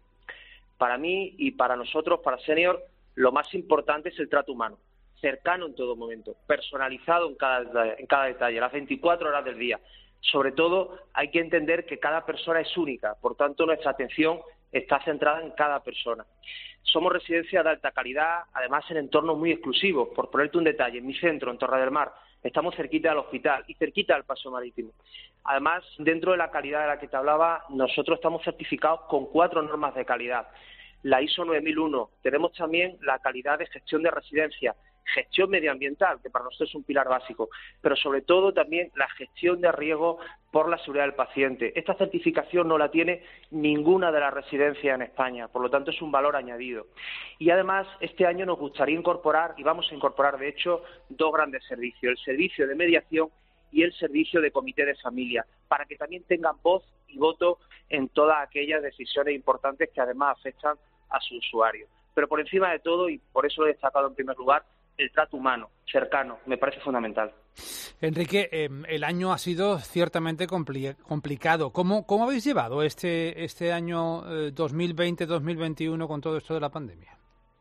Para mí y para nosotros, para Senior, lo más importante es el trato humano, cercano en todo momento, personalizado en cada, en cada detalle, las veinticuatro horas del día. Sobre todo, hay que entender que cada persona es única, por tanto, nuestra atención está centrada en cada persona. Somos residencias de alta calidad, además en entornos muy exclusivos. Por ponerte un detalle, en mi centro, en Torre del Mar, estamos cerquita del hospital y cerquita del Paseo Marítimo. Además, dentro de la calidad de la que te hablaba, nosotros estamos certificados con cuatro normas de calidad. La I S O nueve mil uno, tenemos también la calidad de gestión de residencias, gestión medioambiental, que para nosotros es un pilar básico, pero sobre todo también la gestión de riesgo por la seguridad del paciente. Esta certificación no la tiene ninguna de las residencias en España, por lo tanto es un valor añadido. Y además este año nos gustaría incorporar, y vamos a incorporar de hecho, dos grandes servicios, el servicio de mediación y el servicio de comité de familia, para que también tengan voz y voto en todas aquellas decisiones importantes que además afectan a su usuario. Pero por encima de todo, y por eso lo he destacado en primer lugar, el trato humano, cercano, me parece fundamental. Enrique, eh, el año ha sido ciertamente compli- complicado. ¿Cómo, ¿Cómo habéis llevado este, este año eh, dos mil veinte dos mil veintiuno con todo esto de la pandemia?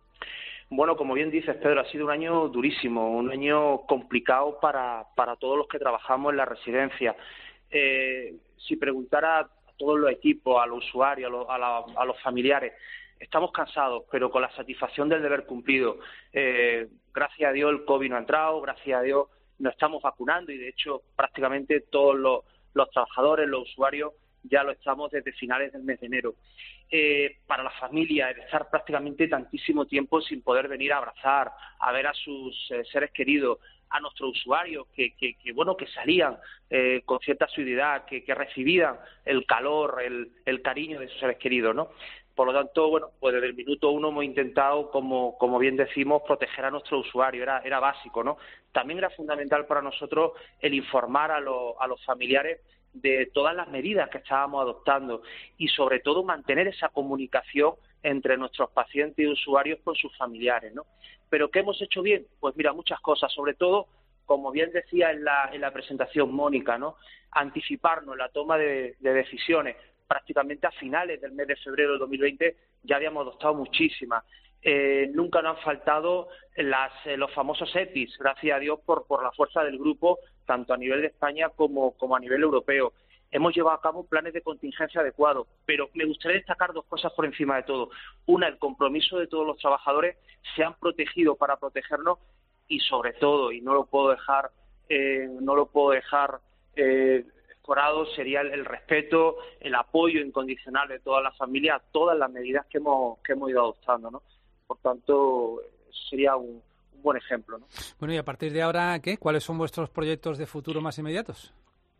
Bueno, como bien dices, Pedro, ha sido un año durísimo, un año complicado para, para todos los que trabajamos en la residencia. Eh, si preguntara a todos los equipos, a los usuarios, a los, a la, a los familiares, estamos cansados, pero con la satisfacción del deber cumplido. Eh, gracias a Dios el COVID no ha entrado, gracias a Dios nos estamos vacunando y de hecho prácticamente todos los, los trabajadores, los usuarios, ya lo estamos desde finales del mes de enero. Eh, para la familia, el estar prácticamente tantísimo tiempo sin poder venir a abrazar, a ver a sus eh, seres queridos, a nuestros usuarios que, que, que bueno, que salían eh, con cierta asiduidad, que, que recibían el calor, el, el cariño de sus seres queridos, ¿no? Por lo tanto, bueno, pues desde el minuto uno hemos intentado, como, como bien decimos, proteger a nuestro usuario, era, era básico, ¿no? También era fundamental para nosotros el informar a, lo, a los familiares de todas las medidas que estábamos adoptando y sobre todo mantener esa comunicación entre nuestros pacientes y usuarios con sus familiares, ¿no? ¿Pero qué hemos hecho bien? Pues mira, muchas cosas, sobre todo, como bien decía en la, en la presentación Mónica, ¿no? Anticiparnos en la toma de, de decisiones, prácticamente a finales del mes de febrero de dos mil veinte ya habíamos adoptado muchísimas. Eh, nunca nos han faltado las, eh, los famosos E T Is, gracias a Dios por, por la fuerza del grupo, tanto a nivel de España como, como a nivel europeo. Hemos llevado a cabo planes de contingencia adecuados, pero me gustaría destacar dos cosas por encima de todo. Una, el compromiso de todos los trabajadores, se han protegido para protegernos, y sobre todo, y no lo puedo dejar, eh, no lo puedo dejar eh, escorado, sería el, el respeto, el apoyo incondicional de todas las familias a todas las medidas que hemos que hemos ido adoptando, ¿no? Por tanto, sería un, un buen ejemplo, ¿no? Bueno, y a partir de ahora, ¿qué? ¿Cuáles son vuestros proyectos de futuro más inmediatos?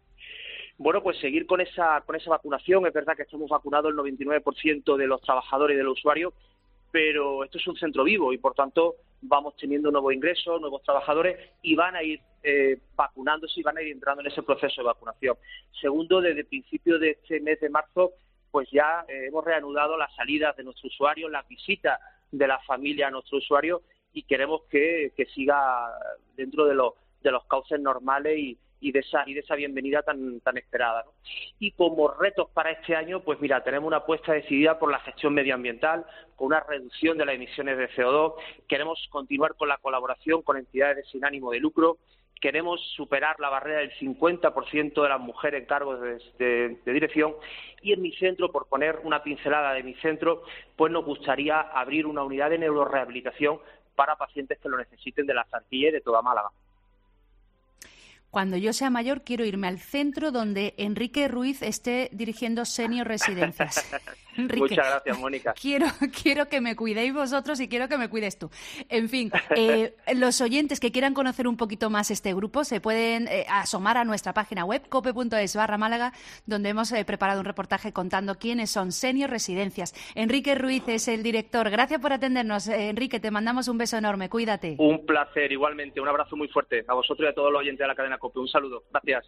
Bueno, pues seguir con esa con esa vacunación. Es verdad que estamos vacunados el noventa y nueve por ciento de los trabajadores y de los usuarios, pero esto es un centro vivo y, por tanto, vamos teniendo nuevos ingresos, nuevos trabajadores, y van a ir eh, vacunándose y van a ir entrando en ese proceso de vacunación. Segundo, desde el principio de este mes de marzo, pues ya eh, hemos reanudado las salidas de nuestros usuarios, las visitas de la familia a nuestros usuarios, y queremos que, que siga dentro de los de los cauces normales y y de esa y de esa bienvenida tan tan esperada, ¿no? Y como retos para este año, pues mira, tenemos una apuesta decidida por la gestión medioambiental, con una reducción de las emisiones de C O dos. Queremos continuar con la colaboración con entidades sin ánimo de lucro. Queremos superar la barrera del cincuenta por ciento de las mujeres en cargos de, de, de dirección. Y en mi centro, por poner una pincelada de mi centro, pues nos gustaría abrir una unidad de neurorehabilitación para pacientes que lo necesiten, de la Zarquilla y de toda Málaga. Cuando yo sea mayor, quiero irme al centro donde Enrique Ruiz esté dirigiendo Senior Residencias. Enrique, muchas gracias, Mónica. Quiero, quiero que me cuidéis vosotros y quiero que me cuides tú. En fin, eh, los oyentes que quieran conocer un poquito más este grupo se pueden eh, asomar a nuestra página web, cope punto es barra Málaga, donde hemos eh, preparado un reportaje contando quiénes son Senior Residencias. Enrique Ruiz es el director. Gracias por atendernos. Eh, Enrique, te mandamos un beso enorme. Cuídate. Un placer, igualmente. Un abrazo muy fuerte a vosotros y a todos los oyentes de la cadena COPE. Un saludo. Gracias.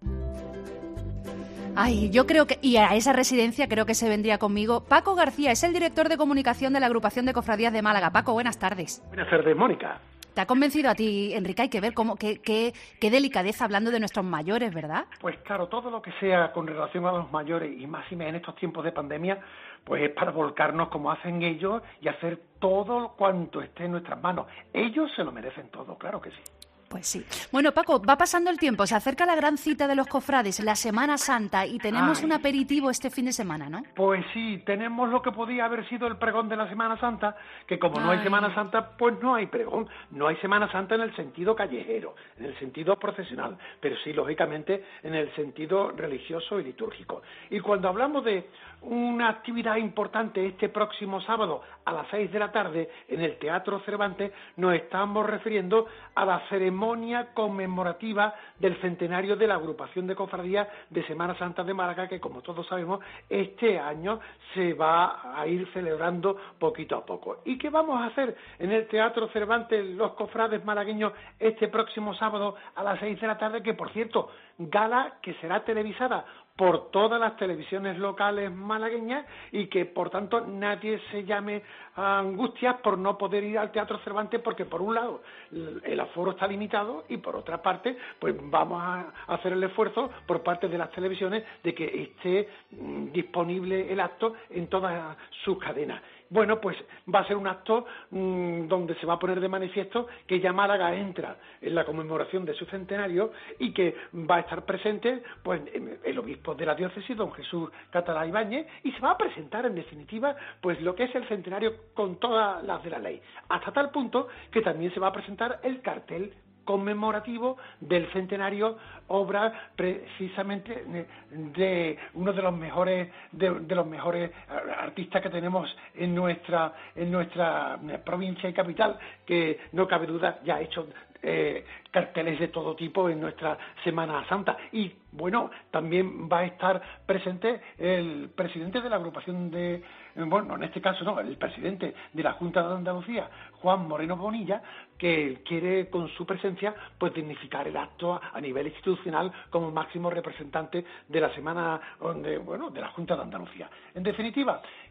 Ay, yo creo que, y a esa residencia creo que se vendría conmigo Paco García, es el director de comunicación de la Agrupación de Cofradías de Málaga. Paco, buenas tardes. Buenas tardes, Mónica. ¿Te ha convencido a ti, Enrique? Hay que ver cómo, qué, qué, qué delicadeza hablando de nuestros mayores, ¿verdad? Pues claro, todo lo que sea con relación a los mayores, y más y menos en estos tiempos de pandemia, pues es para volcarnos como hacen ellos y hacer todo cuanto esté en nuestras manos. Ellos se lo merecen todo, claro que sí. Pues sí. Bueno, Paco, va pasando el tiempo, se acerca la gran cita de los cofrades, la Semana Santa, y tenemos Ay. un aperitivo este fin de semana, ¿no? Pues sí, tenemos lo que podía haber sido el pregón de la Semana Santa, que como Ay. no hay Semana Santa, pues no hay pregón. No hay Semana Santa en el sentido callejero, en el sentido procesional, pero sí, lógicamente, en el sentido religioso y litúrgico. Y cuando hablamos de una actividad importante este próximo sábado a las seis de la tarde en el Teatro Cervantes, nos estamos refiriendo a la ceremonia conmemorativa del centenario de la Agrupación de Cofradías de Semana Santa de Málaga, que como todos sabemos este año se va a ir celebrando poquito a poco. ¿Y qué vamos a hacer en el Teatro Cervantes los cofrades malagueños este próximo sábado a las seis de la tarde? Que por cierto, gala que será televisada por todas las televisiones locales malagueñas y que por tanto nadie se llame a angustias por no poder ir al Teatro Cervantes, porque por un lado el aforo está limitado y por otra parte pues vamos a hacer el esfuerzo por parte de las televisiones de que esté disponible el acto en todas sus cadenas. Bueno, pues va a ser un acto mmm, donde se va a poner de manifiesto que ya Málaga entra en la conmemoración de su centenario y que va a estar presente pues el obispo de la diócesis, don Jesús Catalá Ibáñez, y se va a presentar en definitiva pues lo que es el centenario con todas las de la ley, hasta tal punto que también se va a presentar el cartel conmemorativo del centenario, obra precisamente de, de uno de los mejores de, de los mejores artistas que tenemos en nuestra en nuestra provincia y capital, que no cabe duda ya ha hecho eh, carteles de todo tipo en nuestra Semana Santa. Y bueno, también va a estar presente el presidente de la agrupación de, bueno, en este caso no, el presidente de la Junta de Andalucía, Juan Moreno Bonilla, que quiere con su presencia pues dignificar el acto a, a nivel institucional como máximo representante de la semana de, bueno, de la Junta de Andalucía. En definitiva,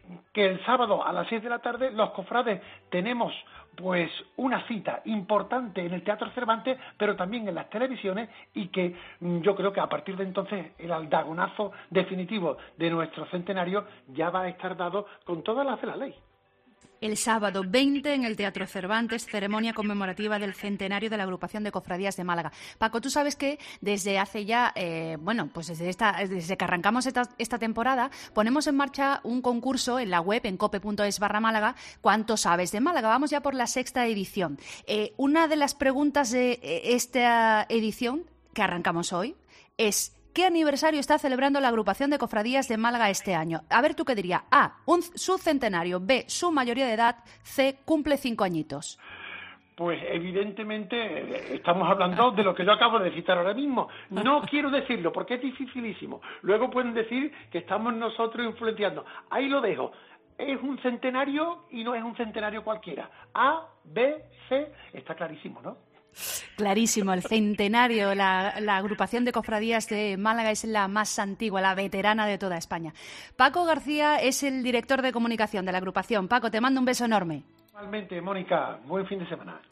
que el sábado a las seis de la tarde los cofrades tenemos pues una cita importante en el Teatro Cervantes, pero también en las televisiones, y que yo creo que a partir de entonces el aldagonazo definitivo de nuestro centenario ya va a estar dado con todas las de la ley. El sábado veinte en el Teatro Cervantes, ceremonia conmemorativa del centenario de la Agrupación de Cofradías de Málaga. Paco, tú sabes que desde hace ya, eh, bueno, pues desde, esta, desde que arrancamos esta, esta temporada, ponemos en marcha un concurso en la web, en cope.es barra Málaga, ¿cuánto sabes de Málaga? Vamos ya por la sexta edición. Eh, una de las preguntas de esta edición, que arrancamos hoy, es... ¿qué aniversario está celebrando la Agrupación de Cofradías de Málaga este año? A ver, ¿tú qué dirías? A, un, su centenario. B, su mayoría de edad. C, cumple cinco añitos. Pues evidentemente estamos hablando de lo que yo acabo de citar ahora mismo. No quiero decirlo porque es dificilísimo. Luego pueden decir que estamos nosotros influenciando. Ahí lo dejo. Es un centenario y no es un centenario cualquiera. A, B, C, está clarísimo, ¿no? Clarísimo, el centenario, la, la agrupación de cofradías de Málaga es la más antigua, la veterana de toda España. Paco García es el director de comunicación de la agrupación. Paco, te mando un beso enorme. Igualmente, Mónica, buen fin de semana.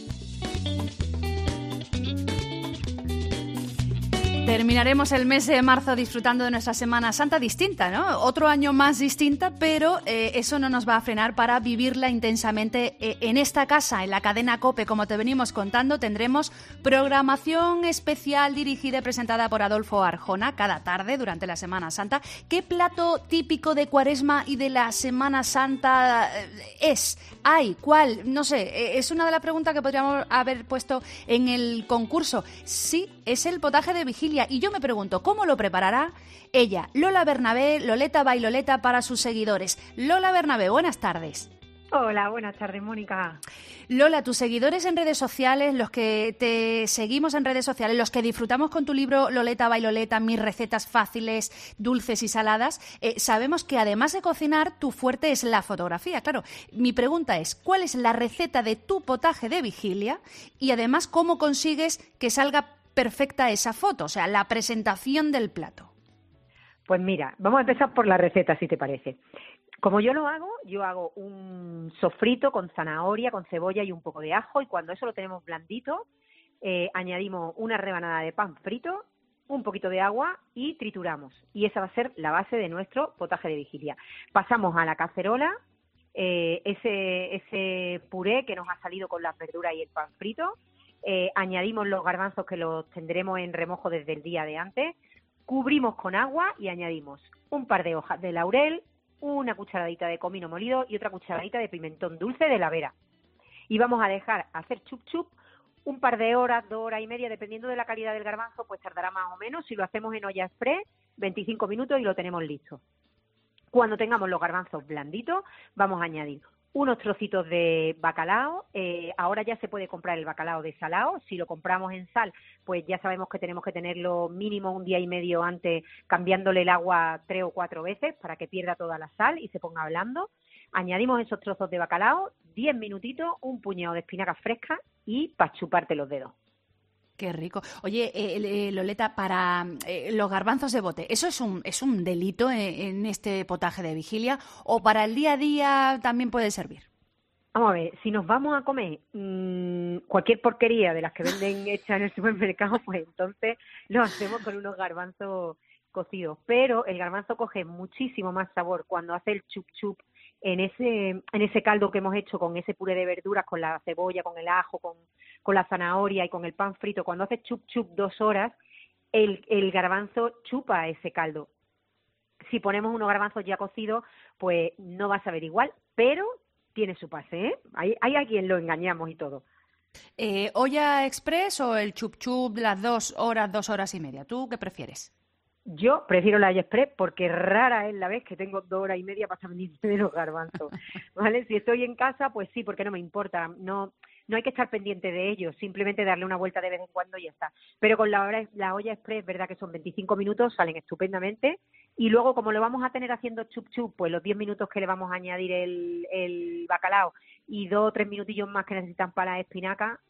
Terminaremos el mes de marzo disfrutando de nuestra Semana Santa distinta, ¿no? Otro año más distinta, pero eh, eso no nos va a frenar para vivirla intensamente eh, en esta casa, en la cadena COPE. Como te venimos contando, tendremos programación especial dirigida y presentada por Adolfo Arjona cada tarde durante la Semana Santa. ¿Qué plato típico de Cuaresma y de la Semana Santa es? ¿Hay? ¿Cuál? No sé, es una de las preguntas que podríamos haber puesto en el concurso. Sí, es el potaje de vigilia. Y yo me pregunto, ¿cómo lo preparará ella, Lola Bernabé, Loleta Bailoleta para sus seguidores? Lola Bernabé, buenas tardes. Hola, buenas tardes, Mónica. Lola, tus seguidores en redes sociales, los que te seguimos en redes sociales, los que disfrutamos con tu libro Loleta Bailoleta, mis recetas fáciles, dulces y saladas, eh, sabemos que además de cocinar, tu fuerte es la fotografía. Claro, mi pregunta es, ¿cuál es la receta de tu potaje de vigilia? Y además, ¿cómo consigues que salga perfecta esa foto, o sea, la presentación del plato? Pues mira, vamos a empezar por la receta, si te parece. Como yo lo hago, yo hago un sofrito con zanahoria, con cebolla y un poco de ajo, y cuando eso lo tenemos blandito, eh, añadimos una rebanada de pan frito, un poquito de agua y trituramos. Y esa va a ser la base de nuestro potaje de vigilia. Pasamos a la cacerola eh, ese, ese puré que nos ha salido con las verduras y el pan frito, eh, añadimos los garbanzos que los tendremos en remojo desde el día de antes, cubrimos con agua y añadimos un par de hojas de laurel, una cucharadita de comino molido y otra cucharadita de pimentón dulce de la Vera. Y vamos a dejar hacer chup chup un par de horas, dos horas y media, dependiendo de la calidad del garbanzo, pues tardará más o menos. Si lo hacemos en olla express, veinticinco minutos y lo tenemos listo. Cuando tengamos los garbanzos blanditos, vamos a añadir unos trocitos de bacalao. Eh, ahora ya se puede comprar el bacalao desalado. Si lo compramos en sal, pues ya sabemos que tenemos que tenerlo mínimo un día y medio antes, cambiándole el agua tres o cuatro veces para que pierda toda la sal y se ponga blando. Añadimos esos trozos de bacalao, diez minutitos, un puñado de espinacas frescas y para chuparte los dedos. Qué rico. Oye, eh, eh, Loleta, para eh, los garbanzos de bote, ¿eso es un es un delito en, en este potaje de vigilia o para el día a día también puede servir? Vamos a ver, si nos vamos a comer mmm, cualquier porquería de las que venden hechas en el supermercado, pues entonces lo hacemos con unos garbanzos cocidos. Pero el garbanzo coge muchísimo más sabor cuando hace el chup chup en ese en ese caldo que hemos hecho con ese puré de verduras, con la cebolla, con el ajo, con, con la zanahoria y con el pan frito. Cuando hace chup chup dos horas, el, el garbanzo chupa ese caldo. Si ponemos unos garbanzos ya cocidos, pues no va a saber igual, pero tiene su pase, ¿eh? Hay, hay a quien lo engañamos y todo. Eh, ¿Olla express o el chup chup las dos horas, dos horas y media? ¿Tú qué prefieres? Yo prefiero la olla express porque rara es la vez que tengo dos horas y media para venirme de los garbanzos, ¿vale? Si estoy en casa, pues sí, porque no me importa, no no hay que estar pendiente de ellos, simplemente darle una vuelta de vez en cuando y ya está. Pero con la, hora, la olla express, verdad que son veinticinco minutos, salen estupendamente, y luego como lo vamos a tener haciendo chup chup, pues los diez minutos que le vamos a añadir el, el bacalao y dos o tres minutillos más que necesitan para la espinaca,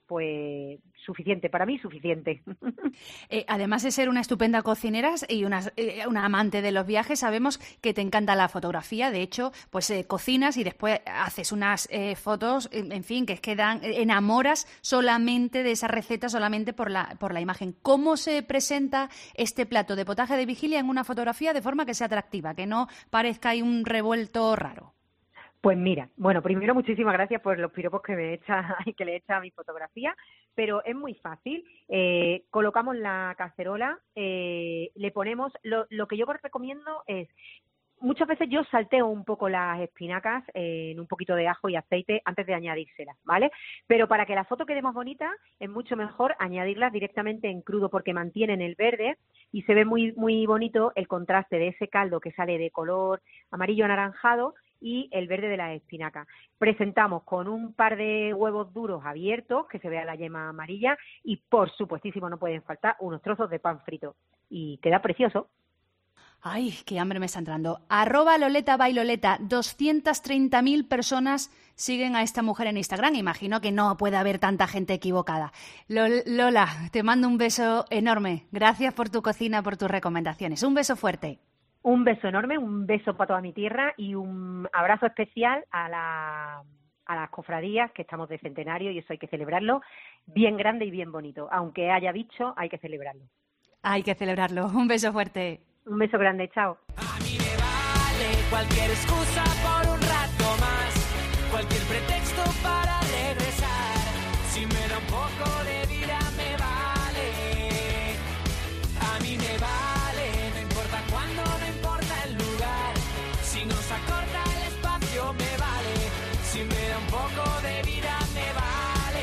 pues suficiente, para mí suficiente. Eh, además de ser una estupenda cocinera y una, eh, una amante de los viajes, sabemos que te encanta la fotografía. De hecho, pues eh, cocinas y después haces unas eh, fotos, en, en fin, que quedan, enamoras solamente de esa receta, solamente por la, por la imagen. ¿Cómo se presenta este plato de potaje de vigilia en una fotografía de forma que sea atractiva, que no parezca ahí un revuelto raro? Pues mira, bueno, primero muchísimas gracias por los piropos que me echa y que le echa a mi fotografía, pero es muy fácil. Eh, colocamos la cacerola, eh, le ponemos, lo, lo que yo recomiendo es, muchas veces yo salteo un poco las espinacas eh, en un poquito de ajo y aceite antes de añadírselas, ¿vale? Pero para que la foto quede más bonita es mucho mejor añadirlas directamente en crudo porque mantienen el verde y se ve muy muy bonito el contraste de ese caldo que sale de color amarillo anaranjado y el verde de la espinaca. Presentamos con un par de huevos duros abiertos, que se vea la yema amarilla, y por supuestísimo no pueden faltar unos trozos de pan frito. Y queda precioso. Ay, qué hambre me está entrando. Arroba Loleta Bailoleta, doscientas treinta mil personas siguen a esta mujer en Instagram. Imagino que no puede haber tanta gente equivocada. Lol, Lola, te mando un beso enorme. Gracias por tu cocina, por tus recomendaciones. Un beso fuerte. Un beso enorme, un beso para toda mi tierra y un abrazo especial a, la, a las cofradías, que estamos de centenario y eso hay que celebrarlo bien grande y bien bonito. Aunque haya bicho, hay que celebrarlo. Hay que celebrarlo. Un beso fuerte. Un beso grande, chao. A mí me vale cualquier excusa por un rato más, cualquier pretexto para regresar. Si me da un poco de vida me vale. A mí me vale, no importa cuándo, no importa el lugar. Si nos acorta el espacio me vale. Si me da un poco de vida me vale.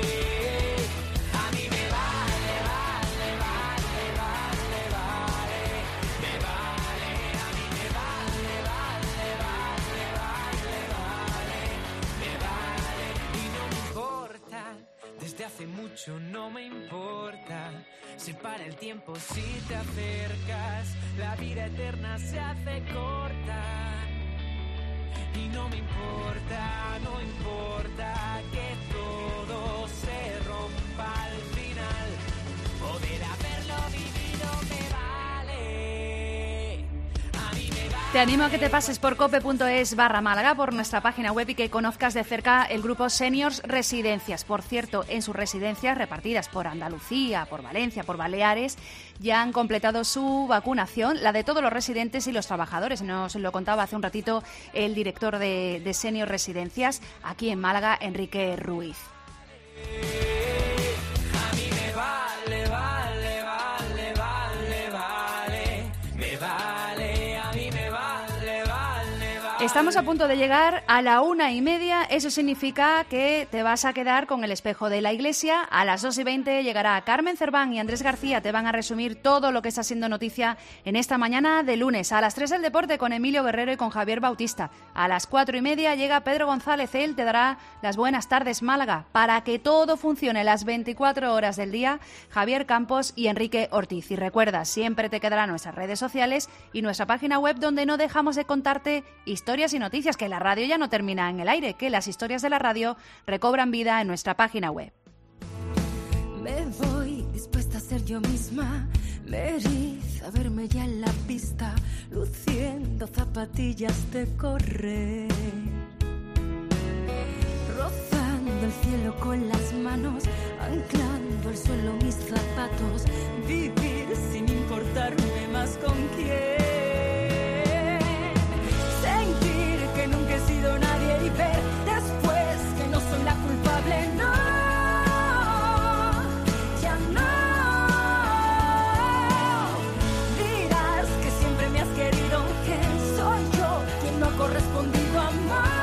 A mí me vale, vale, vale, vale, vale. Me vale, a mí me vale, vale, vale, vale, vale. Me vale y no me importa. Desde hace mucho no me importa. Se para el tiempo si te acercas. La vida eterna se hace corta. Y no me importa, no importa que todo se rompa al final. Poder haberlo vivido me vale. A mí me vale. Te animo a que te pases por cope.es barra Málaga, por nuestra página web, y que conozcas de cerca el grupo Seniors Residencias. Por cierto, en sus residencias repartidas por Andalucía, por Valencia, por Baleares, ya han completado su vacunación, la de todos los residentes y los trabajadores. Nos lo contaba hace un ratito el director de, de Seniors Residencias aquí en Málaga, Enrique Ruiz. A mí me vale, vale, vale, vale, vale. Me vale, a mí me vale, vale, vale. Estamos a punto de llegar a la una y media. Eso significa que te vas a quedar con el espejo de la iglesia. A las dos y veinte llegará Carmen Cerván y Andrés García. Te van a resumir todo lo que está siendo noticia en esta mañana de lunes. A las tres el deporte con Emilio Guerrero y con Javier Bautista. A las cuatro y media llega Pedro González. Él te dará las buenas tardes Málaga. Para que todo funcione las veinticuatro horas del día, Javier Campos y Enrique Ortiz. Y recuerda, siempre te quedarán nuestras redes sociales y nuestra página web, donde no dejamos de contarte historias y noticias, que la radio ya no termina en el aire, que las historias de la radio recobran vida en nuestra página web. Me voy dispuesta a ser yo misma, me eriza verme ya en la pista, luciendo zapatillas de correr, rozando el cielo con las manos, anclando al suelo mis zapatos, vivir sin importarme más con quién. Sentir que nunca he sido nadie y ver después que no soy la culpable, no, ya no. Dirás que siempre me has querido, que soy yo quien no ha correspondido a amar.